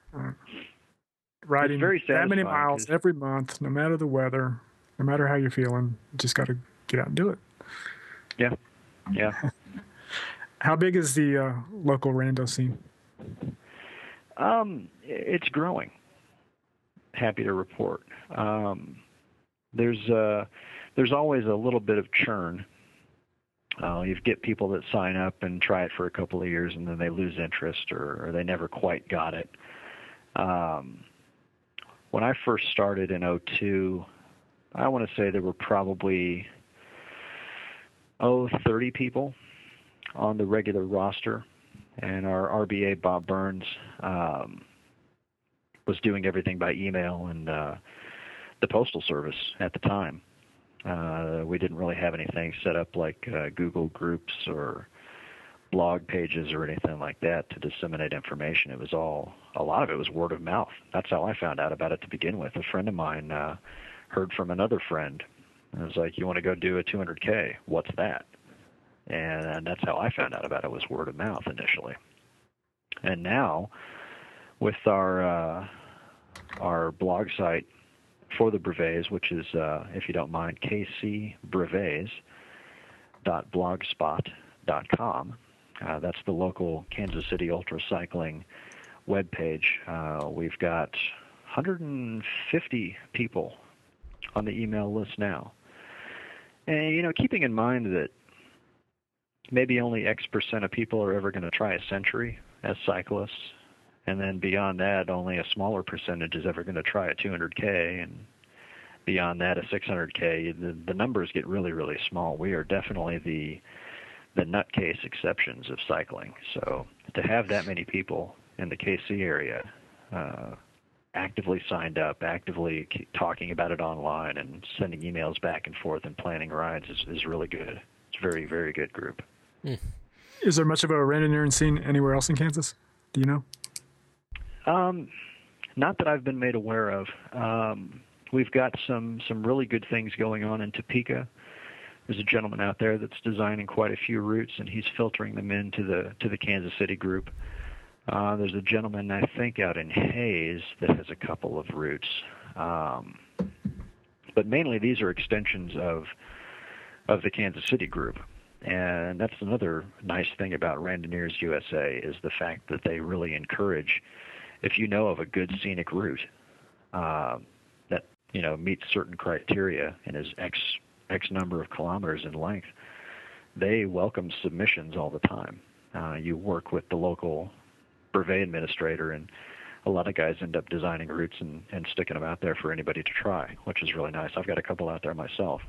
Riding that many miles every month, no matter the weather, no matter how you're feeling, you just got to get out and do it. Yeah. How big is the local rando scene? It's growing. Happy to report. There's always a little bit of churn You get people that sign up and try it for a couple of years, and then they lose interest, or they never quite got it. When I first started in '02, I want to say there were probably 30 people on the regular roster, and our RBA, Bob Burns, was doing everything by email and the Postal Service at the time. We didn't really have anything set up like Google Groups or blog pages or anything like that to disseminate information. It was a lot of it was word of mouth. That's how I found out about it to begin with. A friend of mine heard from another friend. And it was like, you want to go do a 200K? What's that? And that's how I found out about it, was word of mouth initially. And now, with our blog site for the brevets, which is, if you don't mind, kcbrevets.blogspot.com. That's the local Kansas City Ultra Cycling webpage. We've got 150 people on the email list now. And, keeping in mind that maybe only X% of people are ever going to try a century as cyclists, and then beyond that, only a smaller percentage is ever going to try a 200K, and beyond that, a 600K. The numbers get really, really small. We are definitely the nutcase exceptions of cycling. So to have that many people in the KC area actively signed up, actively talking about it online and sending emails back and forth and planning rides is really good. It's a very, very good group. Is there much of a randonneuring scene anywhere else in Kansas? Do you know? Not that I've been made aware of. We've got some really good things going on in Topeka. There's a gentleman out there that's designing quite a few routes, and he's filtering them into the Kansas City group. There's a gentleman, I think, out in Hayes that has a couple of routes. But mainly these are extensions of the Kansas City group. And that's another nice thing about Randonneurs USA, is the fact that they really encourage, if you know of a good scenic route that meets certain criteria and is X number of kilometers in length, they welcome submissions all the time. You work with the local brevet administrator, and a lot of guys end up designing routes and sticking them out there for anybody to try, which is really nice. I've got a couple out there myself.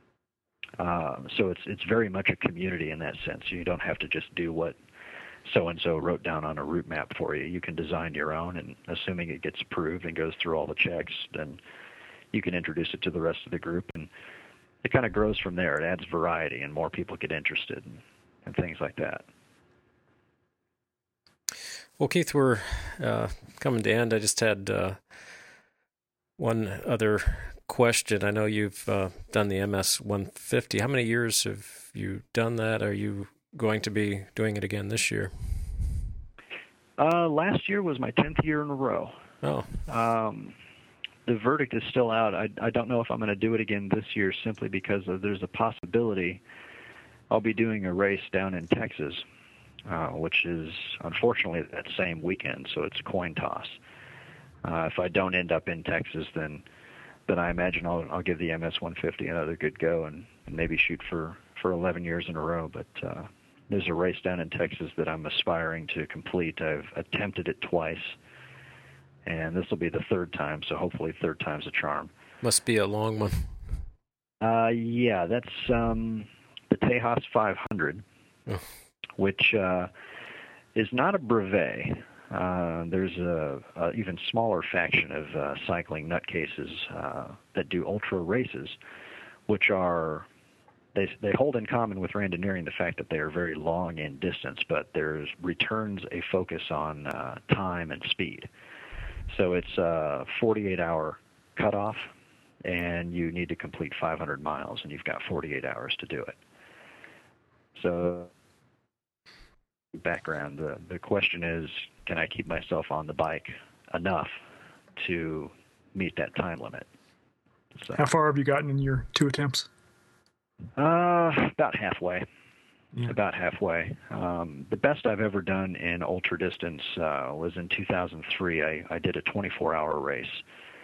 So it's very much a community in that sense. You don't have to just do what so-and-so wrote down on a route map for you. You can design your own, and assuming it gets approved and goes through all the checks, then you can introduce it to the rest of the group, and it kind of grows from there. It adds variety, and more people get interested and things like that. Well, Keith, we're coming to end. I just had one other question. I know you've done the MS 150. How many years have you done that? Are you going to be doing it again this year? Last year was my 10th year in a row. Oh. The verdict is still out. I don't know if I'm going to do it again this year, simply because there's a possibility I'll be doing a race down in Texas, which is unfortunately that same weekend, so it's a coin toss. If I don't end up in Texas, then I imagine I'll give the MS 150 another good go and maybe shoot for 11 years in a row. But there's a race down in Texas that I'm aspiring to complete. I've attempted it twice, and this will be the third time, so hopefully third time's a charm. Must be a long one. Yeah, that's the Tejas 500, which is not a brevet. There's a even smaller faction of cycling nutcases that do ultra races, which are they hold in common with randonneuring the fact that they are very long in distance, but there's returns a focus on time and speed. So it's a 48-hour cutoff, and you need to complete 500 miles, and you've got 48 hours to do it. So background, the question is, can I keep myself on the bike enough to meet that time limit? So, how far have you gotten in your 2 attempts? About halfway. Yeah. About halfway. The best I've ever done in ultra distance was in 2003. I did a 24-hour race,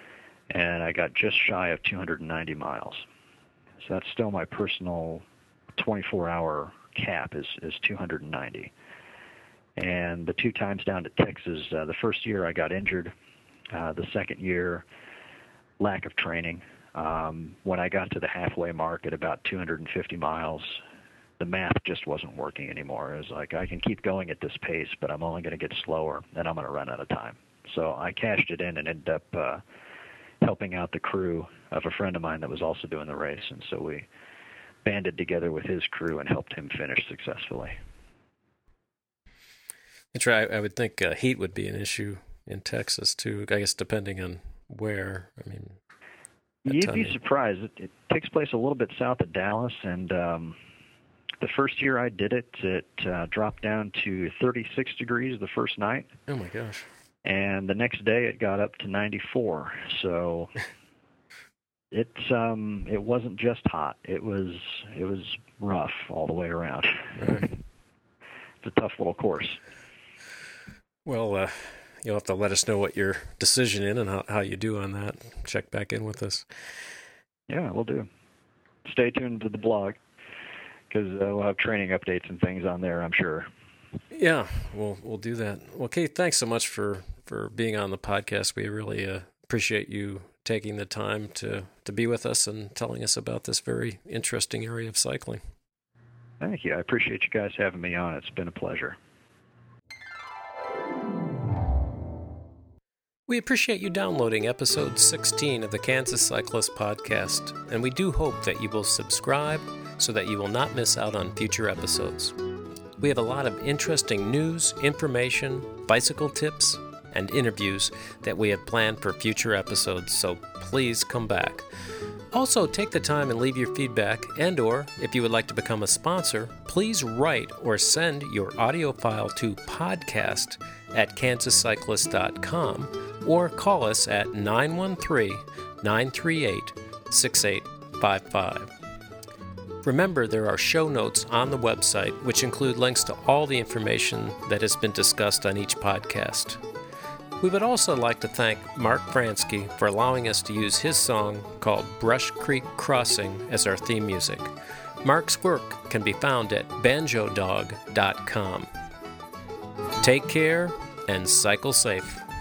and I got just shy of 290 miles. So that's still my personal 24-hour cap is 290. And the 2 times down to Texas, the first year I got injured. The second year, lack of training. When I got to the halfway mark at about 250 miles, the math just wasn't working anymore. It was like, I can keep going at this pace, but I'm only going to get slower, and I'm going to run out of time. So I cashed it in and ended up helping out the crew of a friend of mine that was also doing the race. And so we banded together with his crew and helped him finish successfully. That's right. I would think heat would be an issue in Texas, too, I guess, depending on where. I mean, you'd be surprised. It takes place a little bit south of Dallas, and the first year I did it, it dropped down to 36 degrees the first night. Oh, my gosh. And the next day it got up to 94. So it wasn't just hot. It was rough all the way around. Right. It's a tough little course. Well, you'll have to let us know what your decision is and how you do on that. Check back in with us. Yeah, we'll do. Stay tuned to the blog, because we'll have training updates and things on there, I'm sure. Yeah, we'll do that. Well, Keith, thanks so much for being on the podcast. We really appreciate you taking the time to be with us and telling us about this very interesting area of cycling. Thank you. I appreciate you guys having me on. It's been a pleasure. We appreciate you downloading episode 16 of the Kansas Cyclist Podcast, and we do hope that you will subscribe so that you will not miss out on future episodes. We have a lot of interesting news, information, bicycle tips, and interviews that we have planned for future episodes, so please come back. Also, take the time and leave your feedback, and/or if you would like to become a sponsor, please write or send your audio file to podcast@kansascyclist.com or call us at 913-938-6855. Remember, there are show notes on the website which include links to all the information that has been discussed on each podcast. We would also like to thank Mark Fransky for allowing us to use his song called Brush Creek Crossing as our theme music. Mark's work can be found at banjodog.com. Take care and cycle safe.